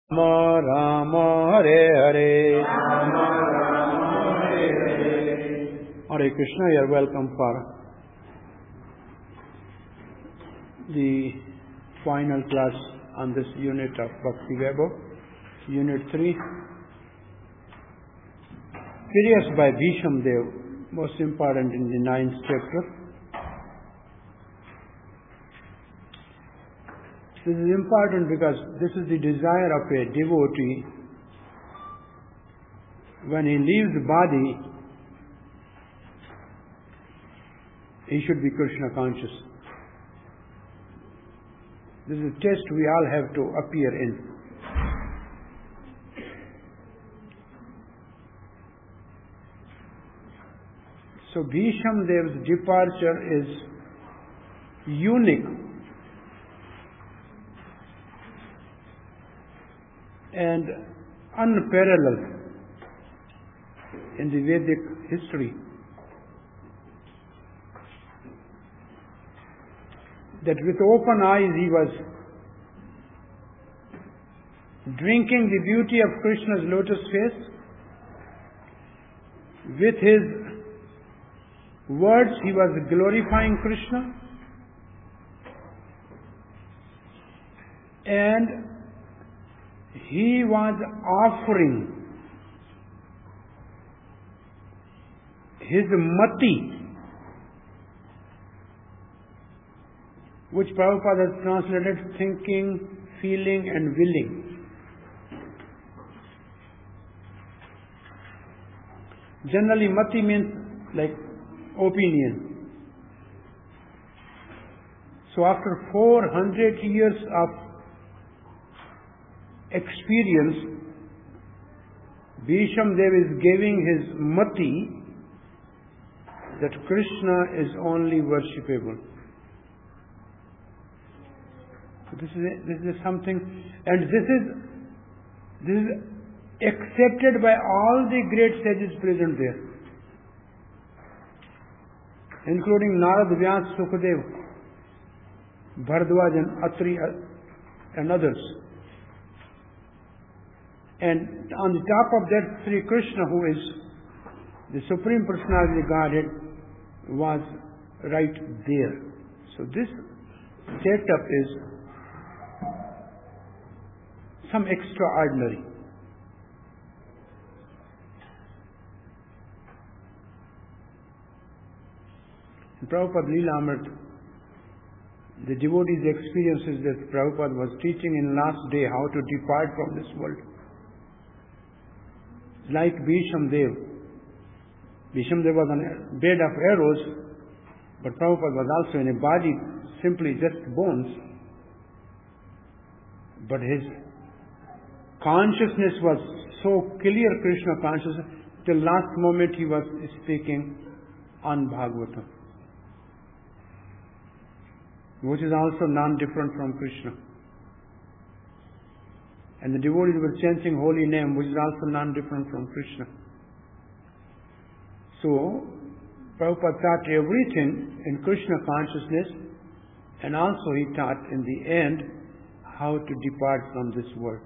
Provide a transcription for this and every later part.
Rama Rama Hare Hare. Hare Krishna, you are welcome for the final class on this unit of Bhakti Vaibhav, Unit 3. Periods by Bhisham Dev, most important in the 9th chapter. This is important because this is the desire of a devotee. When he leaves the body, he should be Krishna conscious. This is a test we all have to appear in. So Bhisham Dev's departure is unique and unparalleled in the Vedic history. That with open eyes he was drinking the beauty of Krishna's lotus face. With his words he was glorifying Krishna. And he was offering his mati, which Prabhupada has translated thinking, feeling and willing. Generally mati means like opinion. So after 400 years of experience, Bhisham Dev is giving his mati that Krishna is only worshipable. So this is something, and this is accepted by all the great sages present there, including Narad, Vyas, Sukadev, Bharadwaj and Atri and others. And on the top of that, Sri Krishna, who is the Supreme Personality of Godhead, was right there. So this setup is some extraordinary. In Prabhupada Leela Amrit, the devotees' experiences that Prabhupada was teaching in last day, how to depart from this world. Like Bhisham Dev. Bhisham Dev was on a bed of arrows, but Prabhupada was also in a body, simply just bones. But his consciousness was so clear, Krishna consciousness, till last moment he was speaking on Bhagavatam, which is also non-different from Krishna. And the devotees were chanting holy name, which is also non-different from Krishna. So, Prabhupada taught everything in Krishna consciousness, and also he taught in the end how to depart from this world.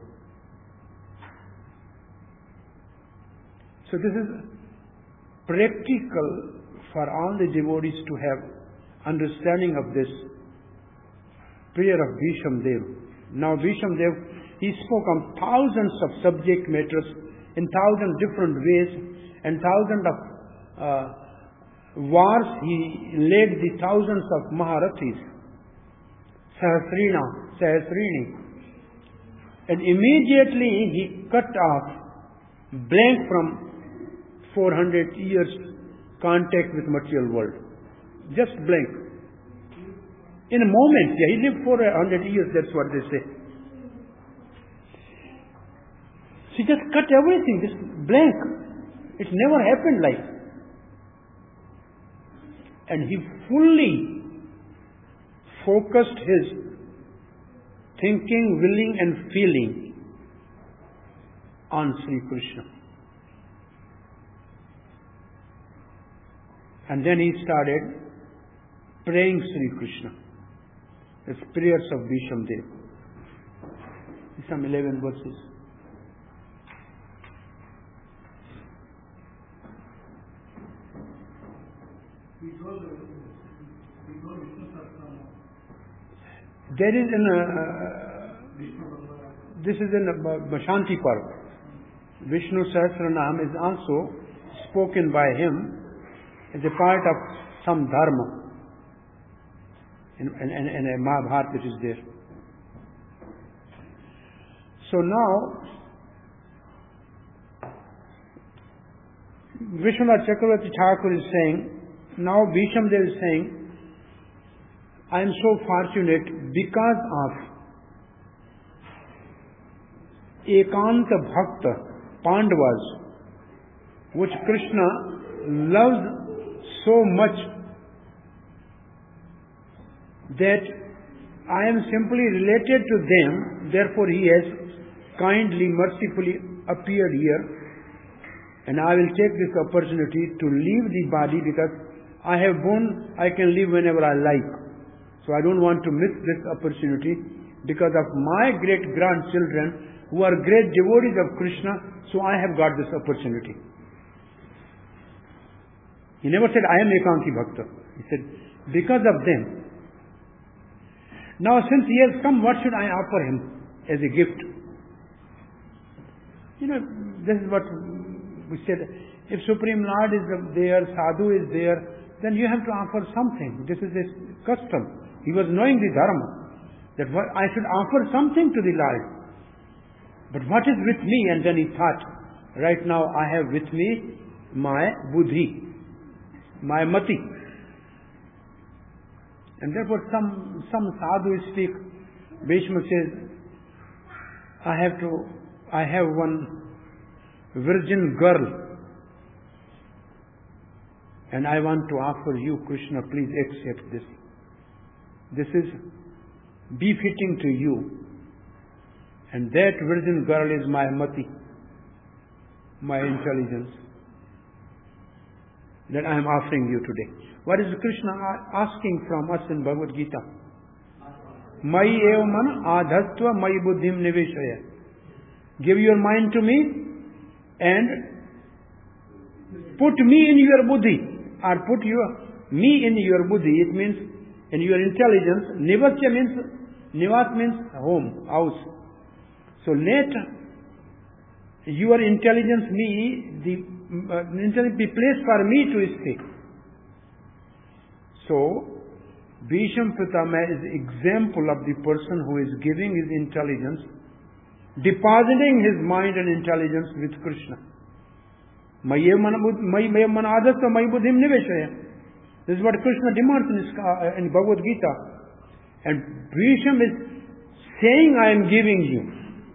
So this is practical for all the devotees to have understanding of this prayer of Bhisham Dev. Now Bhisham Dev, he spoke on thousands of subject matters in thousand different ways, and thousands of wars. He led the thousands of Maharathis, Sahasrini. And immediately he cut off, blank from 400 years contact with material world. Just blank. In a moment, he lived 400 years, that's what they say. He just cut everything, just blank. It never happened like. And he fully focused his thinking, willing and feeling on Sri Krishna. And then he started praying Sri Krishna. It's prayers of Bhisham Dev. some 11 verses. There is this is in Shanti Parv. Vishnu Sahasranam is also spoken by him as a part of some dharma in a Mahabharata which is there. So now, Vishwanath Chakravarti Thakur is saying, now Bhisham Dev is saying, I am so fortunate because of Ekanta Bhakta Pandavas, which Krishna loves so much that I am simply related to them, therefore he has kindly, mercifully appeared here, and I will take this opportunity to leave the body because I have born, I can live whenever I like. So I don't want to miss this opportunity because of my great-grandchildren who are great devotees of Krishna, so I have got this opportunity. He never said, I am Ekanti Bhakta. He said, because of them. Now since he has come, what should I offer him as a gift? This is what we said. If Supreme Lord is there, Sadhu is there, then you have to offer something. This is his custom. He was knowing the dharma, that I should offer something to the Lord. But what is with me? And then he thought, right now I have with me my buddhi, my mati. And therefore some sadhus speak. Bhishma says, I have one virgin girl, and I want to offer you, Krishna, please accept this. This is befitting to you. And that virgin girl is my mati, my intelligence, that I am offering you today. What is Krishna asking from us in Bhagavad Gita? Mai eva man adhastva mai buddhim niveshaya. Give your mind to me and put me in your buddhi, or put me in your buddhi. It means in your intelligence. Nivasya means, nivas means home, house. So let your intelligence be placed for me to stay. So, Bhisham Pitama is example of the person who is giving his intelligence, depositing his mind and intelligence with Krishna. This is what Krishna demands in Bhagavad Gita. And Bhisham is saying, I am giving you.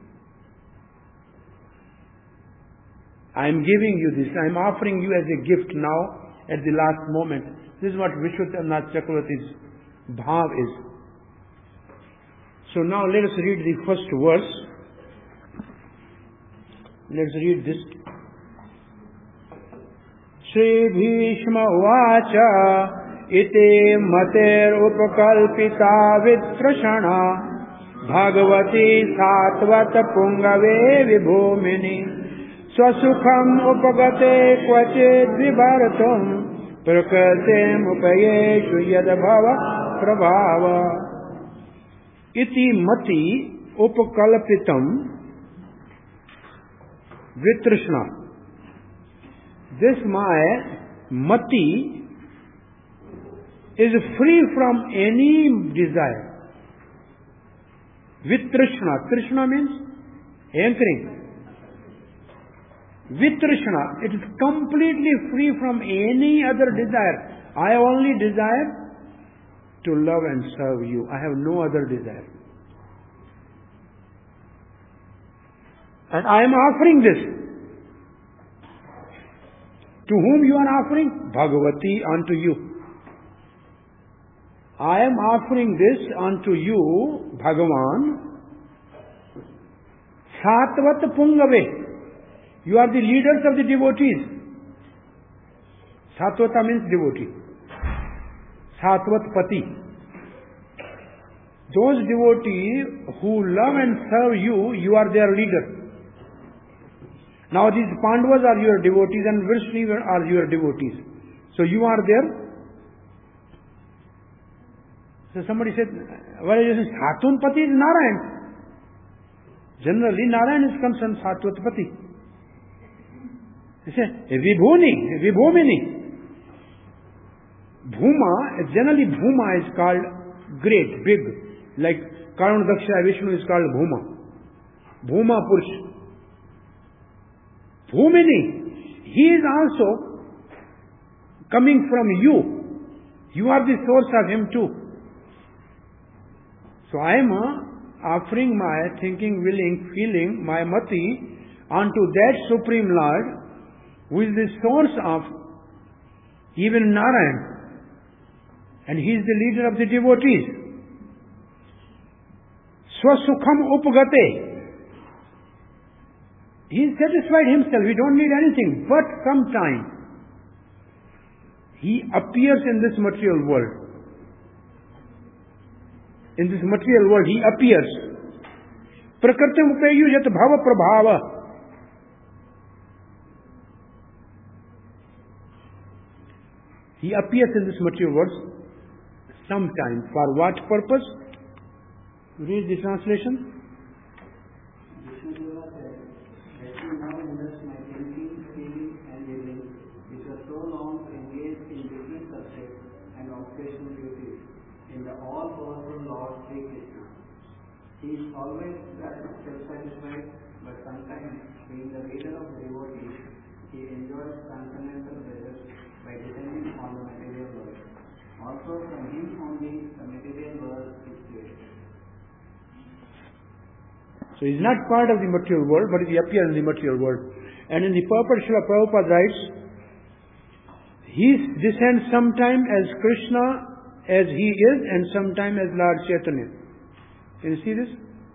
I am giving you this. I am offering you as a gift now at the last moment. This is what Vishwanath Chakravarti's bhav is. So now let us read the first verse. Let's read this. Shri Bhishma Uvacha ite mater upakalpita vitrashana bhagavati satvat pungave vibhumini swasukham upagate kvachit vibharatam prakritim upayeshu yadabhava prabhava iti mati upakalpitam vitrashana. This my mati is free from any desire. Vitrashana. Trishna means hankering. Vitrashana, it is completely free from any other desire. I only desire to love and serve you. I have no other desire. And I am offering this. To whom you are offering? Bhagavati, unto you. I am offering this unto you, Bhagavan. Satvat Pungave. You are the leaders of the devotees. Satvata means devotee. Satvat Pati. Those devotees who love and serve you, you are their leader. Now these Pandavas are your devotees and Vrishni are your devotees. So you are there. So somebody said, well, Satvatpati is Narayan. Generally, Narayan is concerned Satvatpati. He said, Vibhomini. Bhuma, generally Bhuma is called great, big. Like Karuna Dakshaya Vishnu is called Bhuma. Bhuma Purush. Bhumini, he is also coming from you. You are the source of him too. So I am offering my thinking, willing, feeling, my mati onto that Supreme Lord who is the source of even Narayan. And he is the leader of the devotees. Swasukham upagate. He is satisfied himself. He don't need anything. But sometime he appears in this material world. In this material world, he appears. Prakritim upayujat bhava prabhava. He appears in this material world sometime. For what purpose? Read the translation. Vishnudeva said, let me now invest my thinking, feeling and living, which are so long engaged in different subjects and occupational duties, in the all-powerful Lord Sri Krishna. He is always self-satisfied, but sometimes, being the leader of the devotees, he enjoys transcendental pleasures by descending on the material world. Also, from him only the material world is created. So he is not part of the material world, but he appears in the material world. And in the purport, Srila Prabhupada writes, he descends sometime as Krishna, as he is, and sometime as Lord Chaitanya. Can you see this?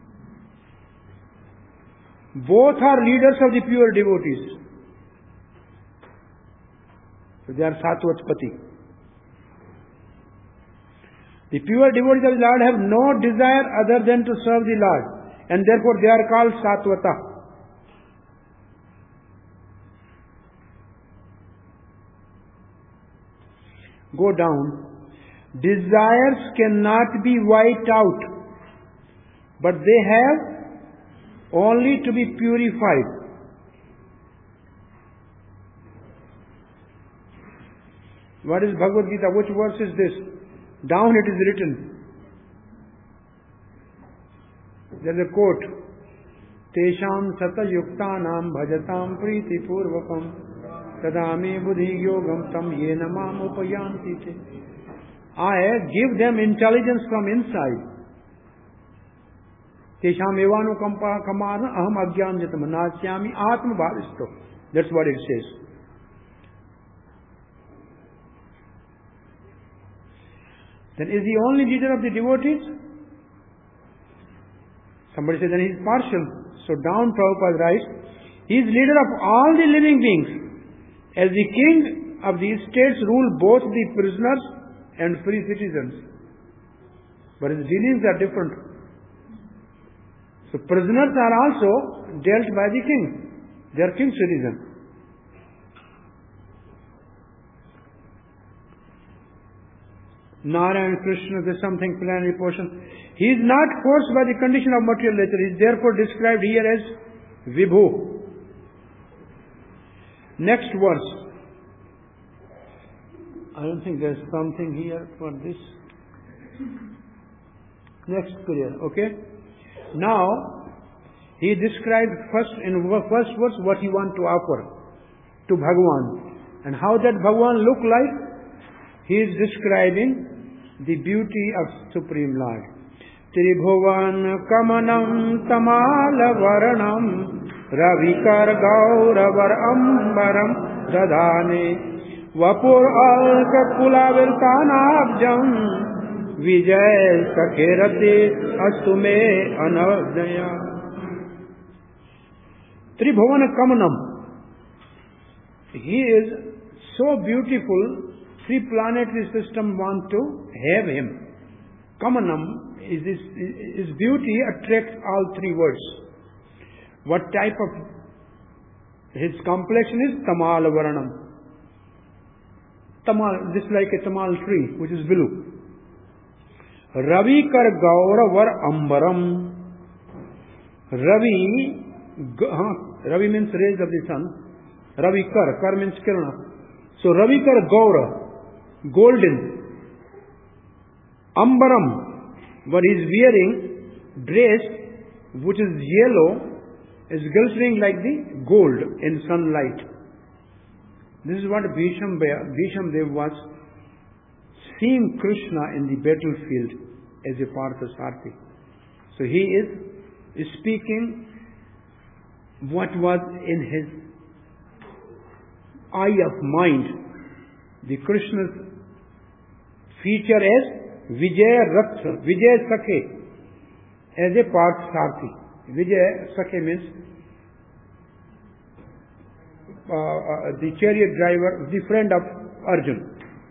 Both are leaders of the pure devotees. So they are Satvatpati. The pure devotees of the Lord have no desire other than to serve the Lord. And therefore they are called Satvata. Go down. Desires cannot be wiped out, but they have only to be purified. What is Bhagavad Gita? Which verse is this? Down it is written. There is a quote. Tesham sata yuktanam bhajatam priti purvakam tadame buddhi yogam tam yena mam upayanti te. I give them intelligence from inside. Tesham evanu kamana aham agyanjatam nasyami atma bhavisto. That's what it says. Then is he only leader of the devotees? Somebody says then he is partial. So down Prabhupada writes, he is leader of all the living beings. As the king of these states rule both the prisoners and free citizens. But his dealings are different. So prisoners are also dealt by the king. They are king's citizens. Narayan, Krishna, there is something plenary portion. He is not forced by the condition of material nature. He is therefore described here as Vibhu. Next verse. I don't think there is something here for this. Next prayer, okay? Now, he described first in first verse what he wants to offer to Bhagavan. And how that Bhagavan look like? He is describing the beauty of Supreme Lord. Tribhuvan kamanam tamala varanam ravikar gauravar ambaram dadane vapur alka kulavirtanabjam vijay sakherate astume anavdaya. Tribhuvan kamanam. He is so beautiful. Three planetary system want to have him. Kamanam, his beauty attracts all three words. What type of his complexion is? Tamal Varanam. Tamal, this is like a tamal tree, which is blue. Ravi kar gauravar ambaram. Ravi means rays of the sun. Ravi kar means kirana. So Ravi kar gaura, golden. Ambaram, what he is wearing, dress, which is yellow, is glittering like the gold in sunlight. This is what Bhisham Dev was seeing Krishna in the battlefield as a Parthasarathi. So he is speaking what was in his eye of mind. The Krishna's feature as Vijay Rath, Vijay Sakhe, as a Parthasarathi. Vijay Sakhe means the chariot driver, the friend of Arjun.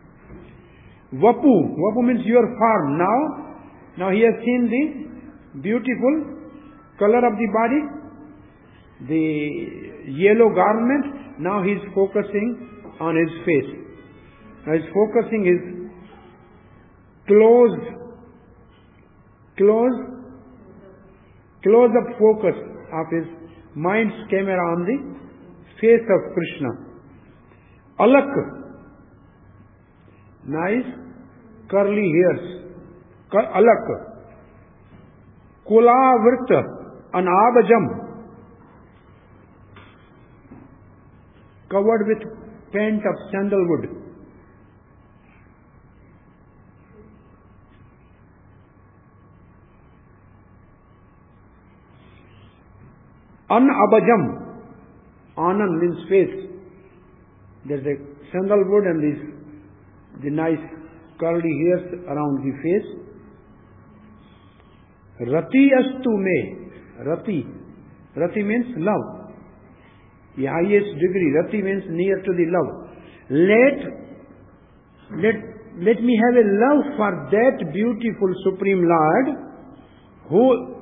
Vapu means your farm. Now he has seen the beautiful color of the body, the yellow garment. Now he is focusing on his face. Now he is focusing his close-up focus of his mind's camera on the face of Krishna. Alak, nice curly hairs. Alak. Kulavrta, an abajam, covered with paint of sandalwood. An abajam. Anand means face. There's a sandalwood and the nice curly hairs around the face. Rati astu me. Rati means love. The highest degree. Rati means near to the love. Let me have a love for that beautiful Supreme Lord who,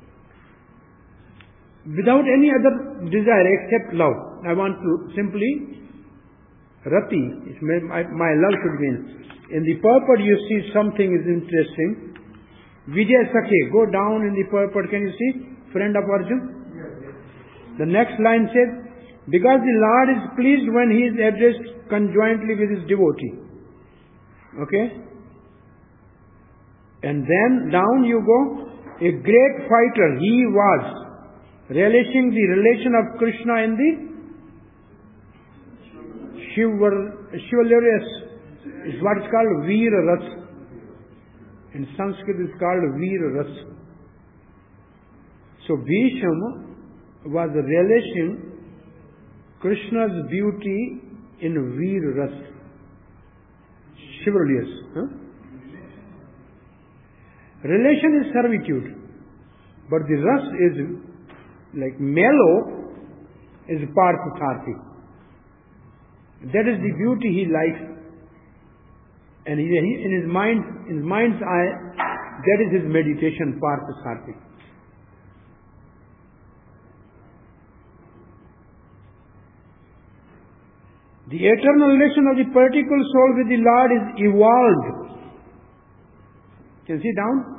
without any other desire except love, I want to simply Rati, my love should mean. In the purport you see something is interesting. Vijay Sakhe, go down in the purport, can you see? Friend of Arjun. Yes. The next line says, because the Lord is pleased when he is addressed conjointly with his devotee. Okay? And then down you go, a great fighter he was, relishing the relation of Krishna in the chivalrous, is what is called Veer Ras. In Sanskrit it is called Veer Ras. So Bhishma was relishing Krishna's beauty in Veer Ras. Chivalrous. Relation is servitude. But the Ras is like mellow, is Parthasarathi. That is the beauty he likes. And in his mind's eye, that is his meditation, Parthasarathi. The eternal relation of the particular soul with the Lord is evolved. Can you see down?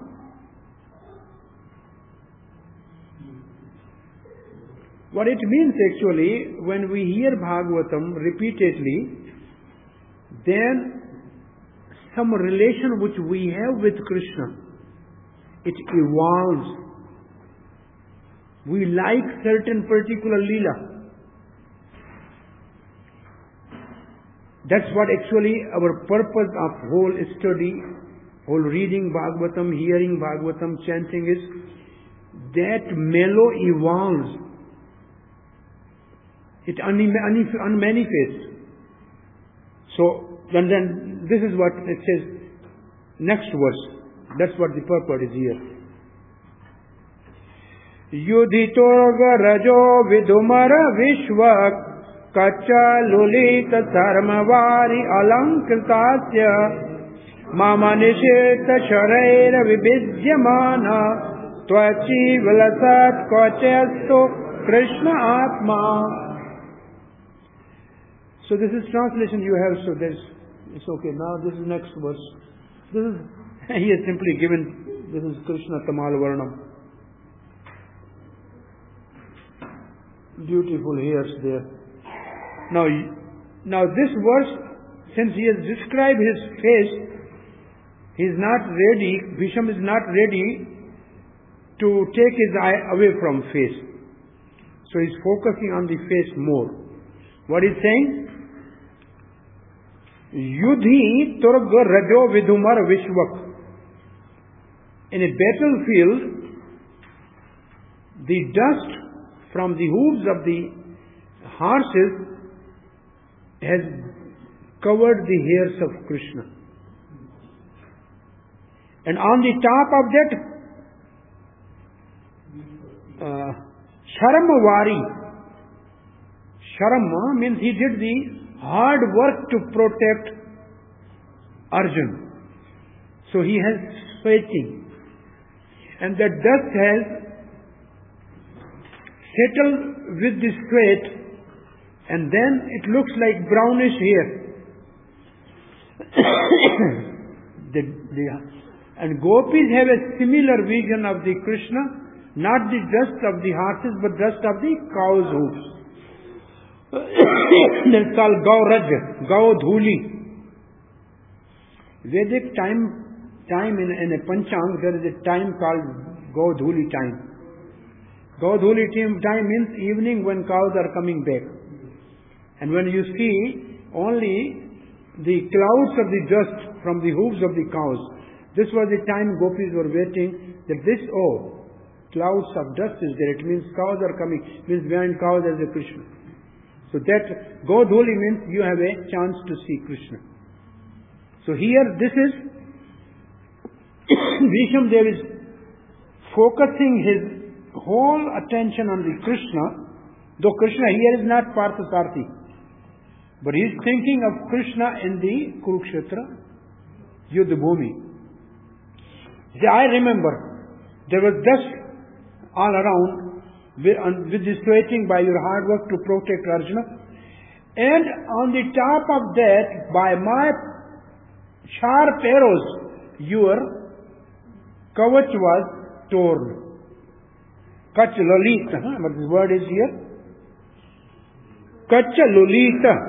What it means actually, when we hear Bhagavatam repeatedly, then some relation which we have with Krishna, it evolves. We like certain particular Leela. That's what actually our purpose of whole study, whole reading Bhagavatam, hearing Bhagavatam, chanting is, that mellow evolves. It unmanifests. So, then this is what it says, next verse. That's what the purport is here. Yudhitoga rajo vidumara vishva kacha lulita sarmavari alankritasya Mama nisheta sharaira vibhidyamana tvachi vilasat kochayastu Krishna Atma. So this is translation you have, so it's okay. Now this is next verse. This is, he has simply given, this is Krishna Tamal Varnam. Beautiful hairs there. Now this verse, since he has described his face, he is not ready, Bhisham is not ready to take his eye away from face. So he is focusing on the face more. What is saying? Yudhi turg rajo vidumar vishwak. In a battlefield, the dust from the hooves of the horses has covered the hairs of Krishna. And on the top of that, Sharamvari. Sharama means he did the hard work to protect Arjun. So he has sweating. And that dust has settled with the sweat, and then it looks like brownish hair. And gopis have a similar vision of the Krishna, not the dust of the horses, but dust of the cow's hooves. That's called Gauraj, Gaudhuli. Vedic time in a Panchang, there is a time called Gaudhuli time. Gaudhuli time means evening when cows are coming back. And when you see only the clouds of the dust from the hooves of the cows, this was the time gopis were waiting that clouds of dust is there. It means cows are coming. It means behind cows there is a Krishna. So that Gaudhuli means you have a chance to see Krishna. So here this is Bhisham Dev is focusing his whole attention on the Krishna, though Krishna here is not Parthasarathy, but he is thinking of Krishna in the Kurukshetra Yuddha Bhumi. See, I remember there was dust all around with the sweating by your hard work to protect Arjuna, and on the top of that, by my sharp arrows, your kavach was torn. Kach lalita, what this word is here? Kach lalita.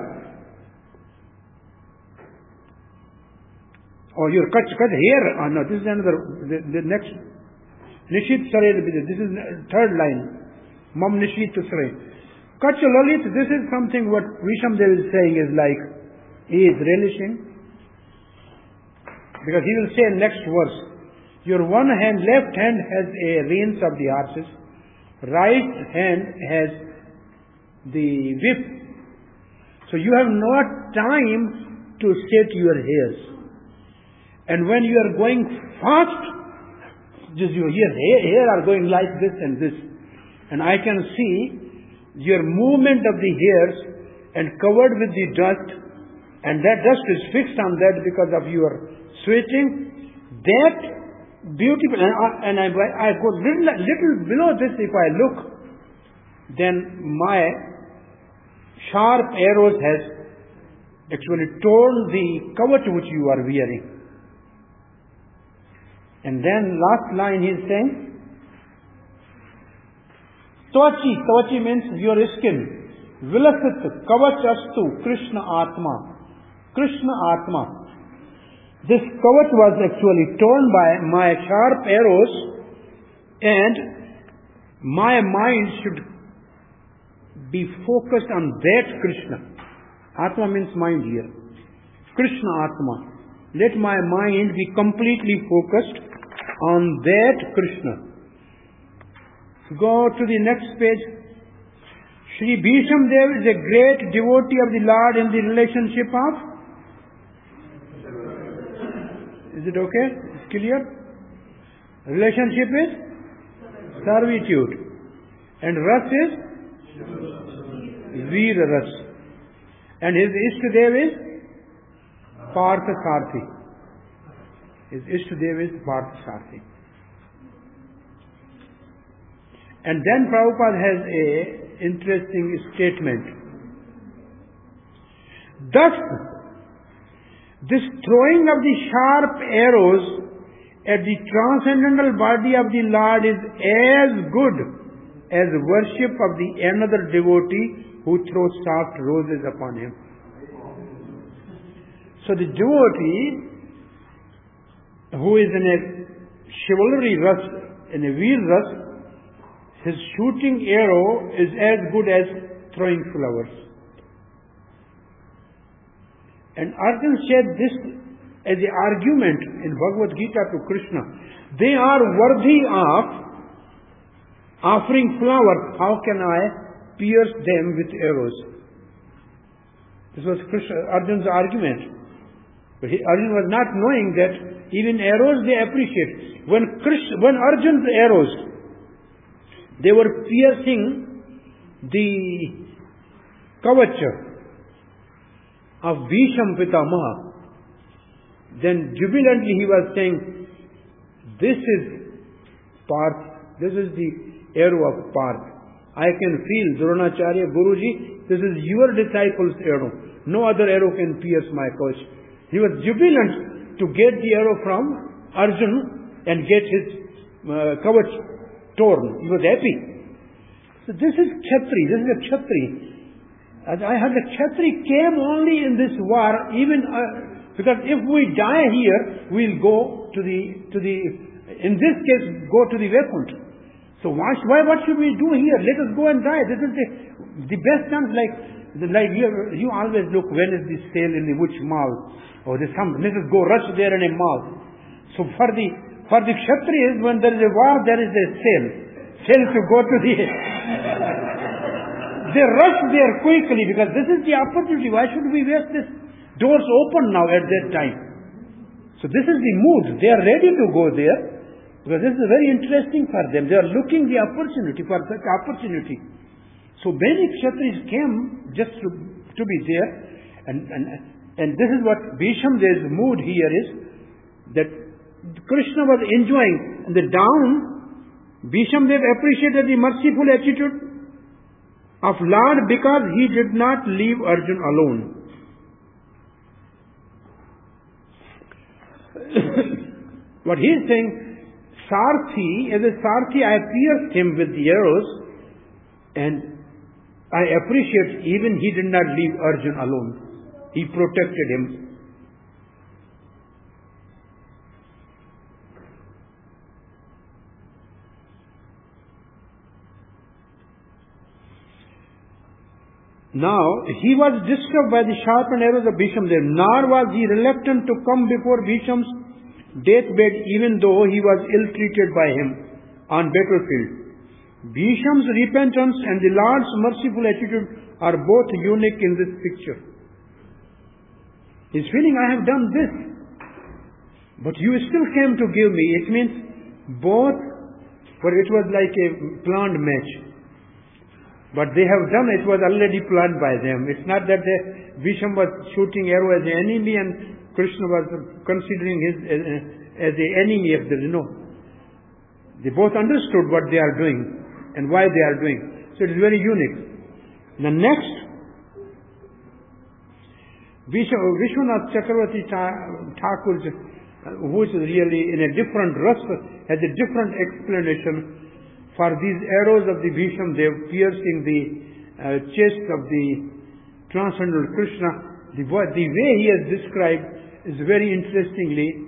Or your kach here. No, this is another, the next. Nishit Saray, this is third line. Mam Nishit Saray. Kach lalit, this is something what Bhisham Dev is saying is like, he is relishing. Because he will say in next verse, your one hand, left hand has a reins of the horses, right hand has the whip. So you have not time to set your hairs. And when you are going fast, just your hair are going like this and this. And I can see your movement of the hairs and covered with the dust, and that dust is fixed on that because of your sweating. That beautiful, and I go little below this, if I look, then my sharp arrows has actually torn the kavach which you are wearing. And then last line he is saying, Tvachi means your skin. Vilasit kavach astu Krishna Atma. Krishna Atma. This kavach was actually torn by my sharp arrows, and my mind should be focused on that Krishna. Atma means mind here. Krishna Atma. Let my mind be completely focused on that Krishna. Go to the next page. Shri Bhisham Dev is a great devotee of the Lord in the relationship of. Is it okay? It's clear? Relationship is servitude. And Ras is Veer Ras. And his Ishtadev is Parthasarathy. His Ishtadeva is Parthasarathy. And then Prabhupada has a interesting statement. Thus, this throwing of the sharp arrows at the transcendental body of the Lord is as good as worship of the another devotee who throws soft roses upon him. So the devotee who is in a chivalry rus, in a veer rus, his shooting arrow is as good as throwing flowers. And Arjuna said this as an argument in Bhagavad Gita to Krishna. They are worthy of offering flowers. How can I pierce them with arrows? This was Arjuna's argument. But Arjuna was not knowing that even arrows they appreciate. When Arjuna's arrows, they were piercing the kavacha of Bhisham Pitamaha, then jubilantly he was saying, this is Parth, this is the arrow of Parth. I can feel, Dronacharya, Guruji, this is your disciple's arrow. No other arrow can pierce my kavach. He was jubilant to get the arrow from Arjuna and get his kavach torn. He was happy. So this is Kshatri, this is a Kshatri. As I heard, the Kshatri came only in this war, even because if we die here, we'll go to the in this case, go to the Vaikuntha. So what should we do here? Let us go and die. This is the best chance. Like you always look, when is the sale in the which mall? Or there's some, let us go rush there in a mall. So for the Kshatriyas, when there is a war, there is a sale. Sale to go to the they rush there quickly because this is the opportunity. Why should we waste this? Doors open now at that time. So this is the mood. They are ready to go there because this is very interesting for them. They are looking the opportunity for such opportunity. So many Kshatris came just to be there, and this is what Bhisham's mood here is, that Krishna was enjoying. And the down, Bhishamdev appreciated the merciful attitude of Lord because he did not leave Arjuna alone. What he is saying, Sarthi, as a Sarthi, I pierced him with the arrows, and I appreciate even he did not leave Arjuna alone. He protected him. Now, he was disturbed by the sharpened arrows of Bhishamdev, nor was he reluctant to come before Bhisham's deathbed, even though he was ill-treated by him on battlefield. Bhisham's repentance and the Lord's merciful attitude are both unique in this picture. He's feeling, I have done this, but you still came to give me. It means both, for it was like a planned match. But they have done, it was already planned by them. It's not that Bhisham was shooting arrow as an enemy and Krishna was considering his as an enemy of the, They both understood what they are doing and why they are doing. So it is very unique. The next, Vishwanath Chakravarti Thakur, who is really in a different rasa, has a different explanation for these arrows of the Bhishamdev piercing the chest of the transcendental Krishna. The way he has described is very interestingly,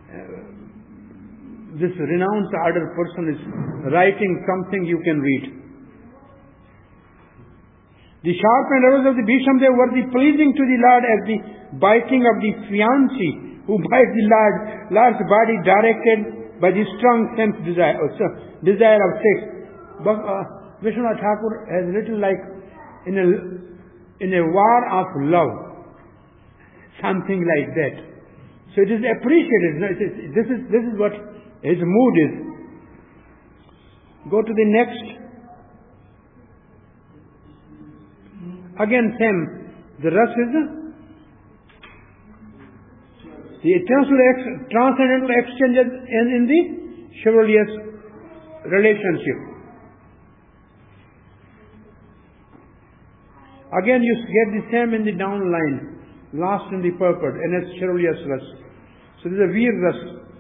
this renowned order person is writing something you can read. The sharpened arrows of the Bhishamdev were pleasing to the Lord as the biting of the fiancé who bites the Lord's body directed by the strong sense desire of sex. But Vishwanath Thakur has written like in a war of love, something like that. So it is appreciated. This is what his mood is. Go to the next. Again, same. The rest is The transcendental exchanges in the chivalrous relationship. Again, you get the same in the down line, last in the purport, and it's chivalrous ras. So this is a Veer ras.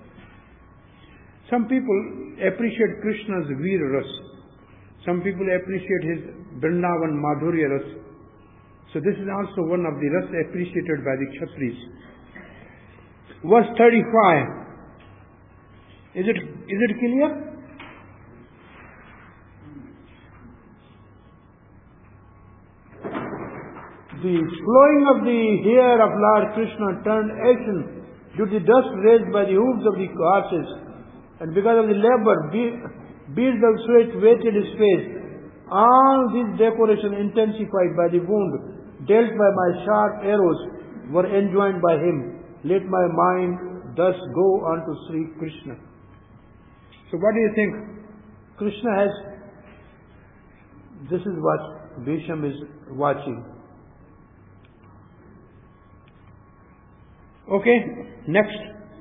Some people appreciate Krishna's Veer ras. Some people appreciate his Vrindavan Madhurya ras. So this is also one of the ras appreciated by the Kshatris. Verse 35. Is it clear? The flowing of the hair of Lord Krishna turned ashen due to the dust raised by the hooves of the horses, and because of the labor, beads of sweat wetted his face. All these decorations intensified by the wound dealt by my sharp arrows were enjoined by him. Let my mind thus go unto Sri Krishna. So what do you think? Krishna has, this is what Bhisham is watching. Okay, next.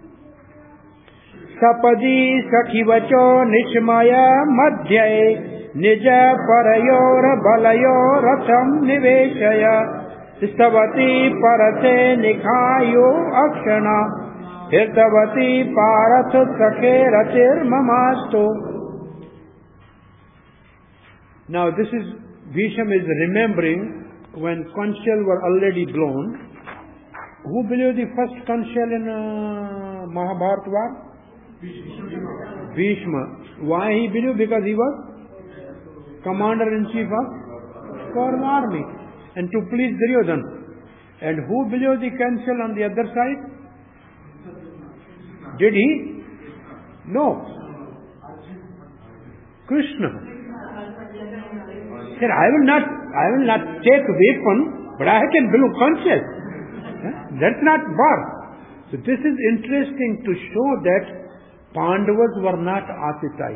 Sapadi sakhivacho nishmaya madhyaye nija parayor balayor ratham niveshaya stavati parate nikhayo akshana hirdavati parath sakhe ratir mamasto. Now this is, Bhisham is remembering when conch shell were already blown. Who blew the first conch shell in Mahabharata war? Bhishma. Why he blew? Because he was commander-in-chief of Kaurava army, and to please Duryodhana. And who blew the conch shell on the other side? Did he? No. Krishna. He said, I will not take weapon, but I can blow conch shell. That's not war. So this is interesting to show that Pandavas were not Atitai.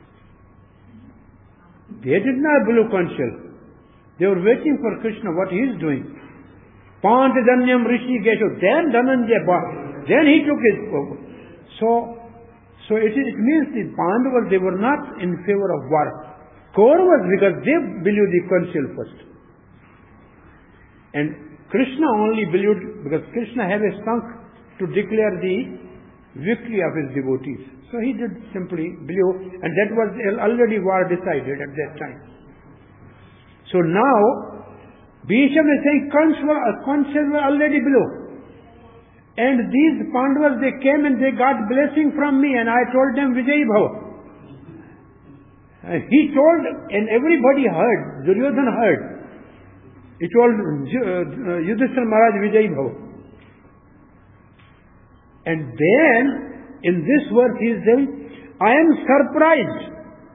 They did not blow conch shell. They were waiting for Krishna, what he is doing. Pantadanyam Rishi Gesho. Then Dhananjaya, then he took his power. So it means the Pandavas, they were not in favor of war. Kauravas, because they blew the conch shell first. And Krishna only believed because Krishna had a skunk to declare the victory of his devotees. So he did simply believe, and that was already war decided at that time. So now, Bhisham is saying conch shells were already below. And these Pandavas, they came and they got blessing from me, and I told them Vijay Bhava. And he told, and everybody heard, Duryodhana heard. He told Yudhishthira Maharaj Vijay Bhava. And then, in this verse he is saying, I am surprised.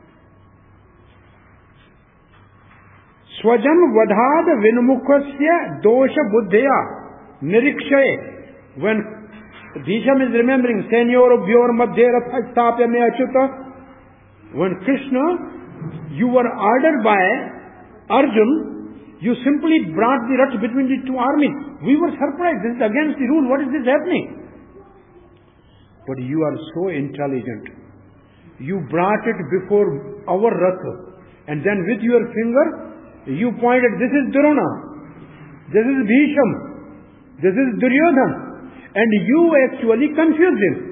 Swajam vadhad vinmukhasya dosha buddhya nirikshaye. When Bhisham is remembering, Senyor Bhyor Madhya Ratha Stapya Me Achyuta, when Krishna, you were ordered by Arjun, you simply brought the Rath between the two armies. We were surprised. This is against the rule. What is this happening? But you are so intelligent. You brought it before our Rath. And then with your finger, you pointed, this is Drona. This is Bhisham. This is Duryodhana. And you actually confused him.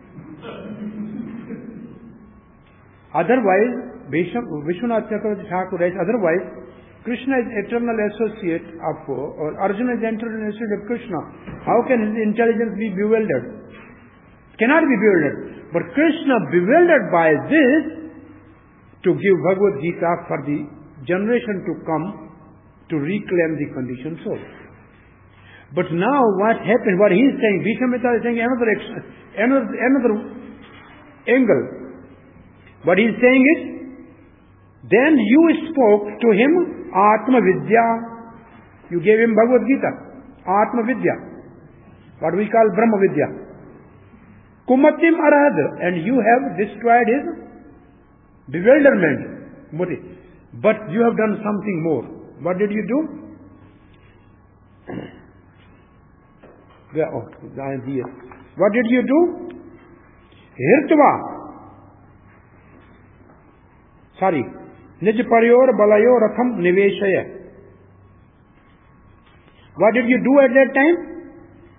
Otherwise, Vishwanath Chakravarti Thakur writes, otherwise, Krishna is eternal associate of, or Arjuna is eternal associate of Krishna. How can his intelligence be bewildered? It cannot be bewildered. But Krishna, bewildered by this, to give Bhagavad Gita for the generation to come to reclaim the conditioned soul. But now what happened, what he is saying, Bhishamita is saying another angle. What he is saying is, then you spoke to him Atma Vidya. You gave him Bhagavad Gita, Atma Vidya, what we call Brahma Vidya. Kumatim Arad, and you have destroyed his bewilderment. But you have done something more. What did you do? I am here. What did you do? Hirtva. Sorry. Nijparyor balayo ratham niveshaya. What did you do at that time?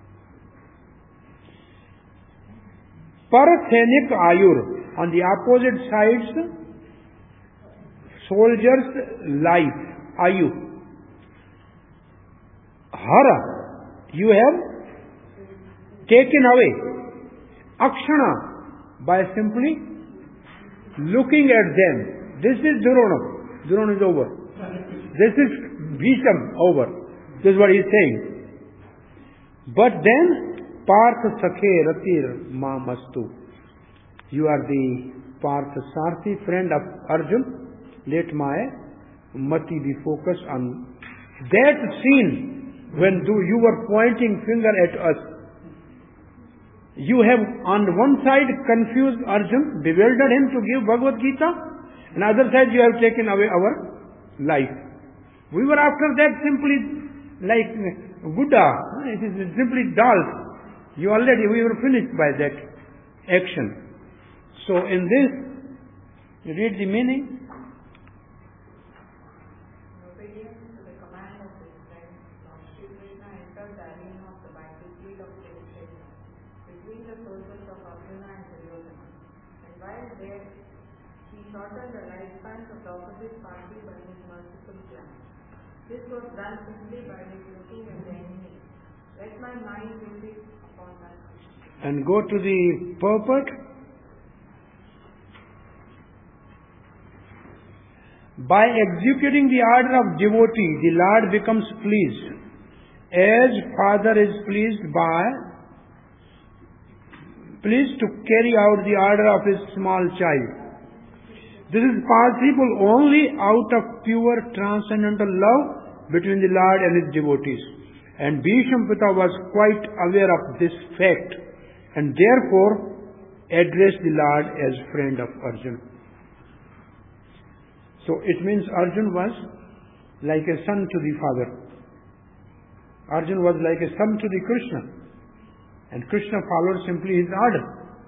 Parthenik ayur. On the opposite sides, soldiers' life. Ayu. Hara. You have taken away. Akshana. By simply looking at them. This is Durona. Durona is over. This is Bhisham over. This is what he is saying. But then, Partha Sakhe Ratir Mamastu. You are the Partha Sarthi, friend of Arjun. Let my mati be focused on that scene when you were pointing finger at us. You have on one side confused Arjun, bewildered him to give Bhagavad Gita, and other side you have taken away our life. We were after that simply like Buddha. It is simply dull. We were finished by that action. So in this, you read the meaning. Obedience to the command of his friend, Lord Shri Krishna entered the arena of the battlefield of Kurukshetra between the soldiers of Arjuna and Duryodhana. And while there, he shortened the lifespans of the opposite party by his merciful plan. This was done simply by his looking at the enemy. Let my mind be fixed upon that. And go to the purport. By executing the order of devotee, the Lord becomes pleased, as father is pleased to carry out the order of his small child. This is possible only out of pure transcendental love between the Lord and his devotees. And Bhishampita was quite aware of this fact, and therefore addressed the Lord as friend of Arjuna. So it means Arjuna was like a son to the father. Arjuna was like a son to the Krishna. And Krishna followed simply his order.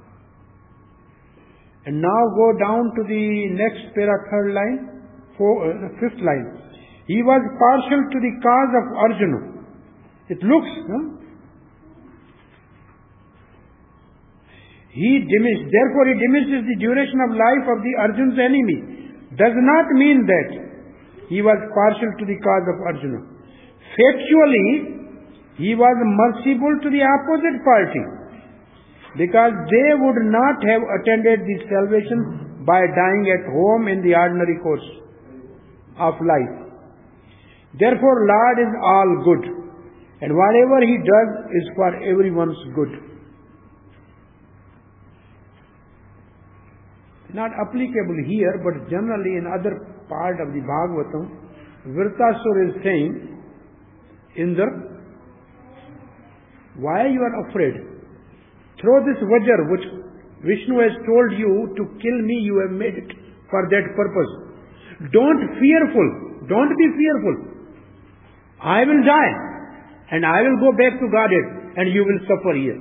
And now go down to the next third line, fifth line. He was partial to the cause of Arjuna. It looks, therefore he diminishes the duration of life of the Arjuna's enemy. Does not mean that he was partial to the cause of Arjuna. Factually, he was merciful to the opposite party, because they would not have attended the salvation by dying at home in the ordinary course of life. Therefore, Lord is all good, and whatever he does is for everyone's good. Not applicable here, but generally in other part of the Bhagavatam, Vritasura is saying, Indra, why you are afraid? Throw this Vajra, which Vishnu has told you to kill me, you have made it for that purpose. Don't be fearful. I will die, and I will go back to Godhead, and you will suffer here.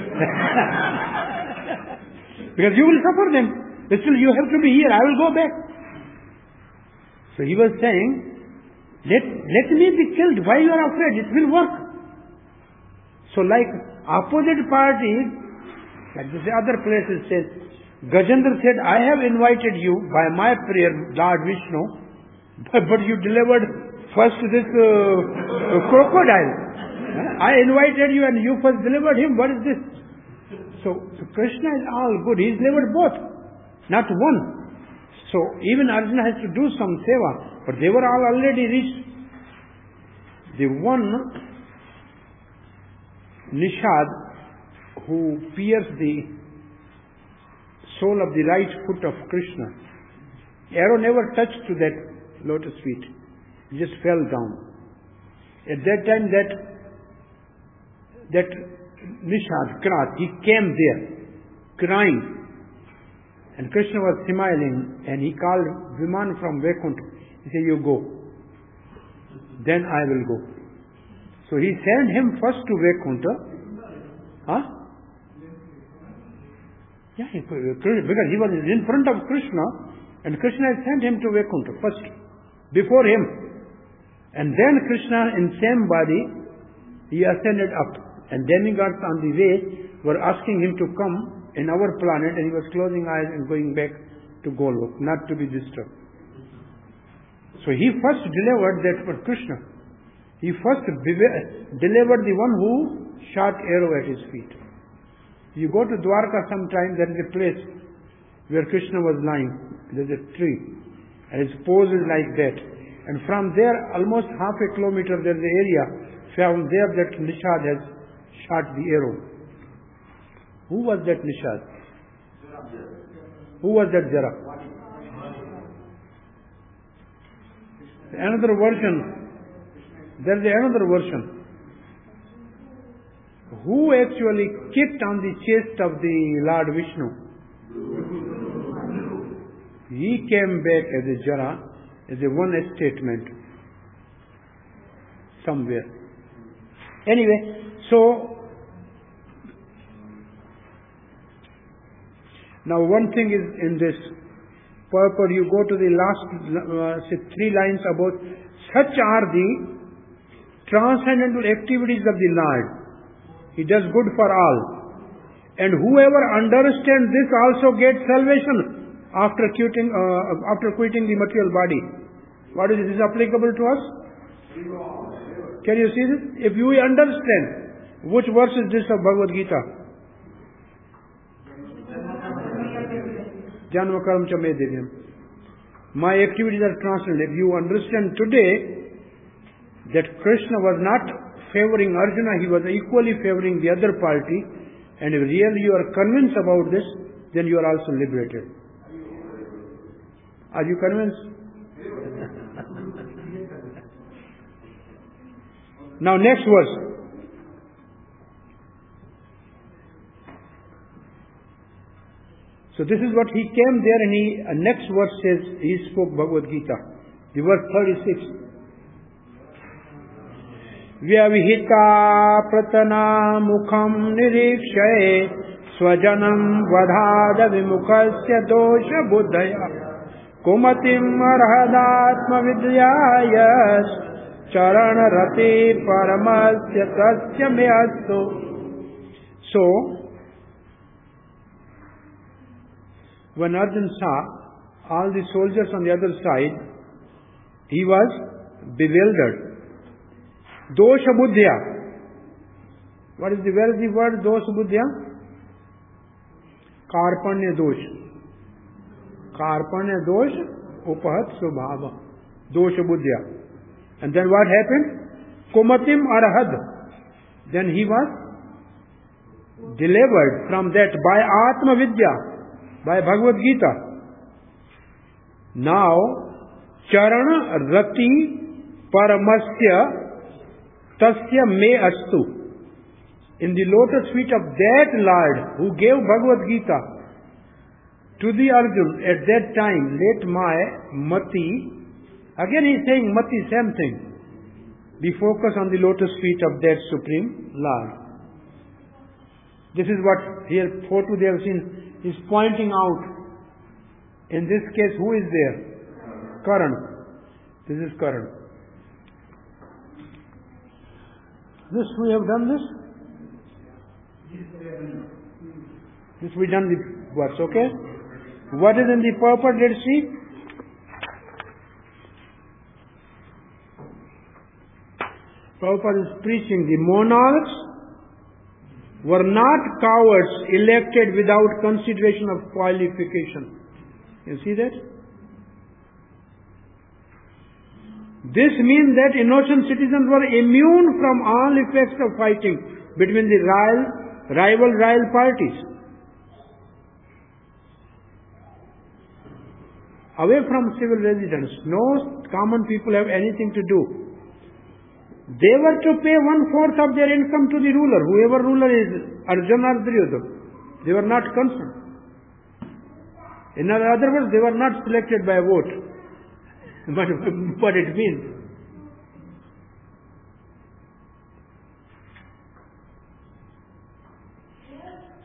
Because you will suffer then. Still, you have to be here. I will go back. So he was saying, let me be killed. Why you are afraid? It will work. So like opposite party, like this other places says, Gajendra said, I have invited you by my prayer, Lord Vishnu, but you delivered first this crocodile. I invited you and you first delivered him. What is this? So Krishna is all good. He's delivered both. Not one. So even Arjuna has to do some seva, but they were all already reached. The one Nishad who pierced the sole of the right foot of Krishna, arrow never touched to that lotus feet. It just fell down. At that time that Nishad, Krat, he came there crying. And Krishna was smiling, and he called Viman from Vaikuntha. He said, you go. Then I will go. So he sent him first to Vaikuntha. Yeah, because he was in front of Krishna, and Krishna had sent him to Vaikuntha first, before him. And then Krishna, in same body, he ascended up. And demigods on the way were asking him to come in our planet, and he was closing eyes and going back to Golok, not to be disturbed. So he first delivered that for Krishna. He first delivered the one who shot arrow at his feet. You go to Dwarka sometime, there is a place where Krishna was lying. There is a tree, and his pose is like that. And from there, almost half a kilometer, there is an area. From there, that Nishad has shot the arrow. Who was that Nishad? Who was that Jara? Another version. There is another version. Who actually kicked on the chest of the Lord Vishnu? He came back as a Jara, as a one statement somewhere. Anyway, so now one thing is in this purport, you go to the last 3 lines about such are the transcendental activities of the Lord. He does good for all. And whoever understands this also gets salvation after quitting the material body. What is this applicable to us? Can you see this? If you understand, which verse is this of Bhagavad Gita? Janma karam cha me divyam. My activities are transcendental. If you understand today that Krishna was not favoring Arjuna, he was equally favoring the other party, and if really you are convinced about this, then you are also liberated. Are you convinced? Now next verse. So this is what he came there, and next verse says, he spoke Bhagavad Gita. The verse 36. Vyavihita pratana mukham nirikshye swajanam vadhada vimukhasya dosha buddhaya kumatim arhadatma vidyayas charana rati paramasya tasya meyastu. So, when Arjuna saw all the soldiers on the other side, he was bewildered. Dosha buddhya. Where is the word dosha buddhya? Karpanya dosh. Karpanya dosh upahat subhava. Dosha buddhya. And then what happened? Kumatim arhad. Then he was delivered from that by Atma Vidya, by Bhagavad Gita. Now, Charana Rati Paramasya Tasya me astu. In the lotus feet of that Lord who gave Bhagavad Gita to the Arjuna at that time, let my mati, again he is saying mati, same thing, be focused on the lotus feet of that Supreme Lord. This is what here, photo they have seen, is pointing out. In this case, who is there? Karan. This is Karan. This we have done this? This we done the verse, okay? What is in the purport? Let's see. Prabhupada is preaching the monarchs were not cowards elected without consideration of qualification. You see that? This means that innocent citizens were immune from all effects of fighting between the rival parties. Away from civil residence, no common people have anything to do. They were to pay 1/4 of their income to the ruler, whoever ruler is, Arjuna or Duryodhana. They were not concerned. In other words, they were not selected by a vote. But what it means.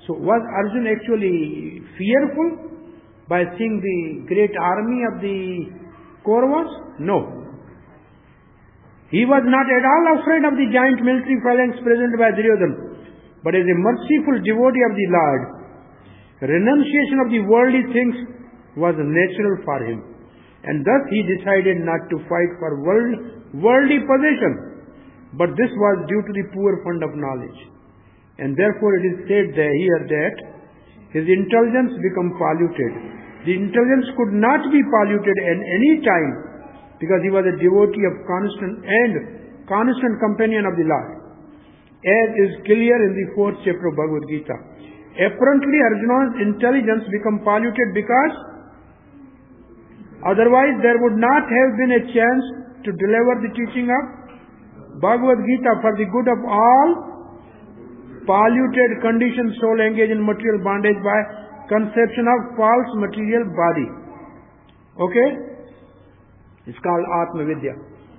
So was Arjuna actually fearful by seeing the great army of the Kauravas? No. He was not at all afraid of the giant military phalanx present by Duryodhana, but as a merciful devotee of the Lord, renunciation of the worldly things was natural for him, and thus he decided not to fight for worldly possession, but this was due to the poor fund of knowledge. And therefore it is said here that his intelligence became polluted. The intelligence could not be polluted at any time, because he was a devotee of constant companion of the Lord, as is clear in the 4th chapter of Bhagavad Gita. Apparently Arjuna's intelligence became polluted because otherwise there would not have been a chance to deliver the teaching of Bhagavad Gita for the good of all polluted conditioned soul engaged in material bondage by conception of false material body. Okay? It's called Atma Vidya.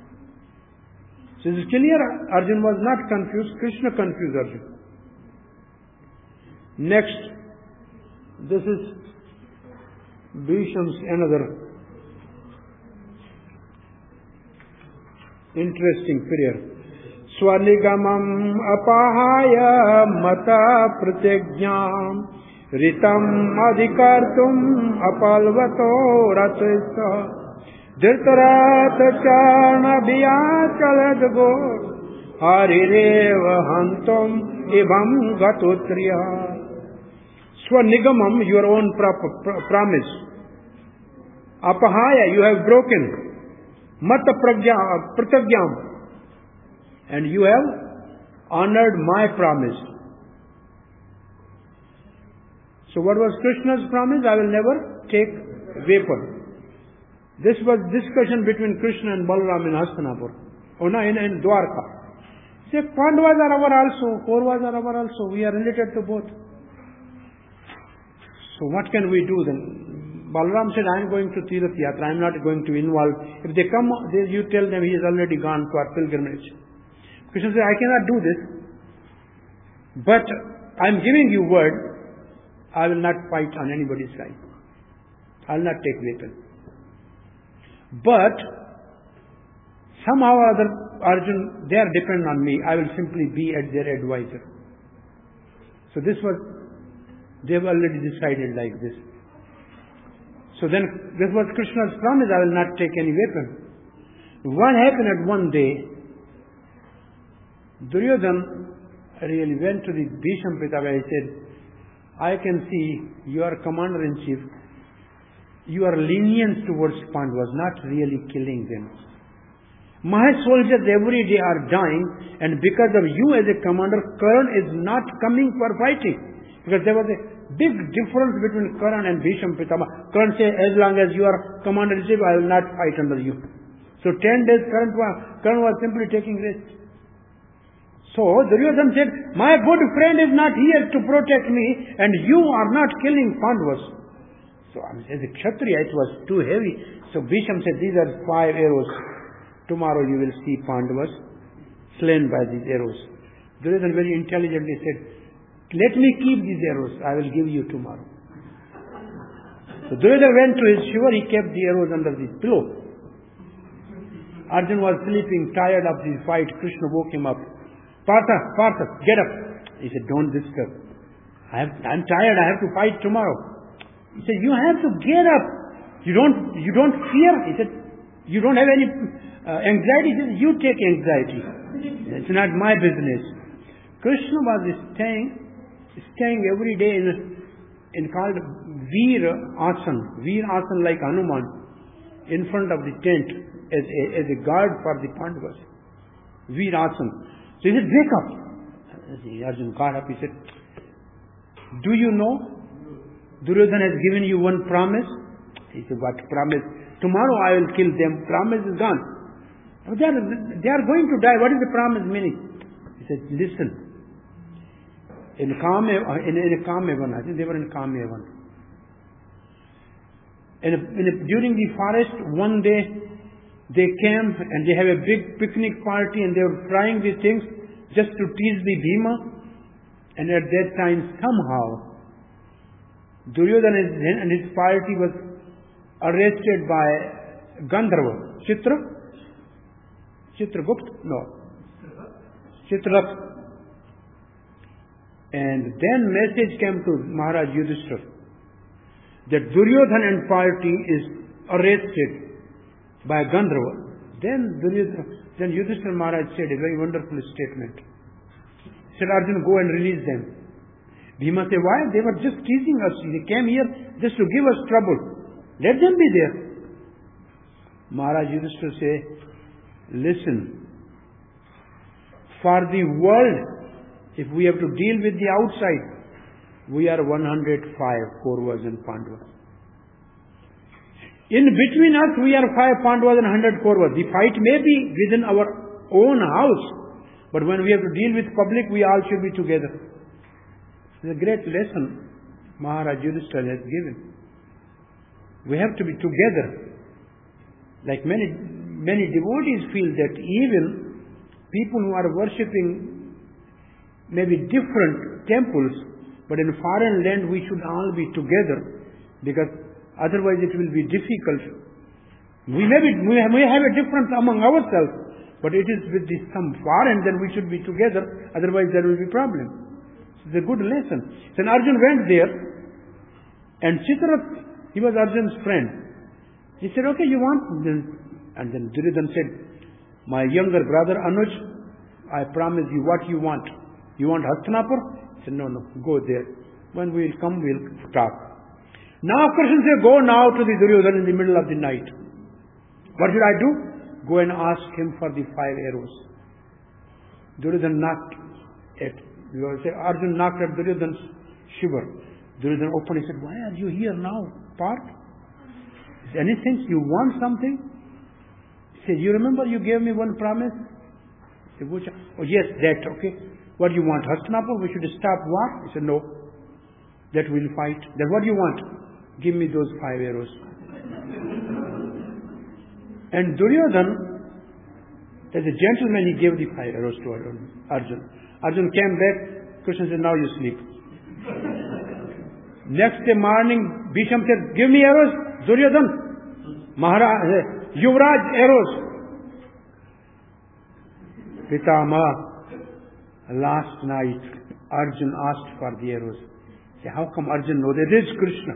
So it is clear Arjuna was not confused. Krishna confused Arjuna. Next, this is Bhisham's another interesting prayer. Swanigamam apahaya mata pratyajnam ritam adhikartum apalvato ratisa dhritarata chana bhyachaladgo harireva hantam ibam gatotriya. Swanigamam, your own promise. Apahaya, you have broken. Mata pratyajnam, and you have honored my promise. So what was Krishna's promise? I will never take weapon. This was discussion between Krishna and Balaram in Hastinapur. In Dwarka. Say, Pandavas are our also, Kauravas are our also. We are related to both. So what can we do then? Balaram said, I am going to Tirath Yatra. I am not going to involve. If they come, you tell them he has already gone to our pilgrimage. Krishna said, I cannot do this. But I am giving you word, I will not fight on anybody's side. I will not take weapon. But somehow or other, Arjuna, they are dependent on me. I will simply be at their advisor. So this was, they have already decided like this. So then, this was Krishna's promise, I will not take any weapon. What happened at one day, Duryodhana really went to the Bhisham Pitaka. He said, I can see you are commander-in-chief. Your lenience towards Pandavas, not really killing them. My soldiers every day are dying, and because of you as a commander, Karan is not coming for fighting. Because there was a big difference between Karan and Bhisham Pitama. Karan said, as long as you are commander-in-chief, I will not fight under you. So 10 days Karan was simply taking rest. So Duryodhana said, my good friend is not here to protect me, and you are not killing Pandavas. So as a Kshatriya, it was too heavy. So Bhisham said, these are 5 arrows. Tomorrow you will see Pandavas slain by these arrows. Duryodhana very intelligently said, let me keep these arrows, I will give you tomorrow. So Duryodhana went to his shiva, he kept the arrows under his pillow. Arjuna was sleeping, tired of the fight. Krishna woke him up. Partha, get up. He said, don't disturb. I'm tired, I have to fight tomorrow. He said, you have to get up. You don't fear? He said, you don't have any anxiety? He said, you take anxiety. It's not my business. Krishna was staying every day in called Veer Asan like Hanuman, in front of the tent as a guard for the Pandavas. Veer Asan. So he said, wake up. Arjuna got up. He said, do you know Duryodhana has given you one promise? He said, what promise? Tomorrow I will kill them. Promise is gone. They are going to die. What is the promise meaning? He said, listen. In Kamevan, I think they were in Kamevan. During the forest, one day, they came and they have a big picnic party and they were frying these things just to tease the Bhima. And at that time, somehow, Duryodhana and his party was arrested by Gandharva. Chitragupta? No. Chitraratha. And then message came to Maharaj Yudhishthira that Duryodhana and party is arrested by Gandharva. Then Yudhishthira Maharaj said a very wonderful statement. He said, Arjuna, go and release them. Bhima said, why? They were just teasing us. They came here just to give us trouble. Let them be there. Maharaj Yudhishthira said, listen, for the world, if we have to deal with the outside, we are 105 Kauravas and Pandavas. In between us, we are 5 Pandavas and 100 Kauravas. The fight may be within our own house, but when we have to deal with public, we all should be together. It's a great lesson Maharaj Yudhishthira has given. We have to be together. Like many devotees feel that even people who are worshipping maybe different temples, but in foreign land we should all be together, because otherwise it will be difficult. We may have a difference among ourselves, but it is with some foreign, then we should be together, otherwise there will be problem. It's a good lesson. Then Arjuna went there, and Chitraratha, he was Arjuna's friend. He said, okay, you want? And then Duryodhana said, my younger brother Anuj, I promise you what you want. You want Hastinapur? He said, no, go there. When we will come, we'll talk. Now Krishna said, go now to the Duryodhana in the middle of the night. What should I do? Go and ask him for the 5 arrows. Duryodhana knocked at, Arjuna knocked at Duryodhana's shiver. Duryodhana opened, he said, why are you here now, Parth? Is anything? You want something? He said, you remember you gave me one promise? He said, oh yes, that, okay. What do you want? Hastinapur? We should stop war? He said, no. That we'll fight. Then what do you want? Give me those 5 arrows. And Duryodhana, as a gentleman, he gave the 5 arrows to Arjuna. Arjuna came back. Krishna said, now you sleep. Next day morning, Bhisham said, give me arrows. Duryodhana, Maharaj, Yuvraj, arrows. Pitama, last night, Arjuna asked for the arrows. Say, how come Arjuna knows? It is Krishna.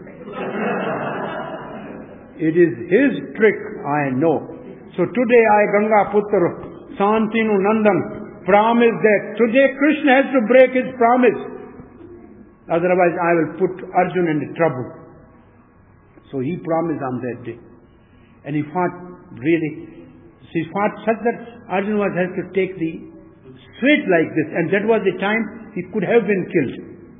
It is his trick, I know. So today I, Ganga Putra, Santinu Nandan, promise that today Krishna has to break his promise. Otherwise I will put Arjuna in trouble. So he promised on that day. And he fought really. He fought such that Arjuna was had to take the straight like this. And that was the time he could have been killed.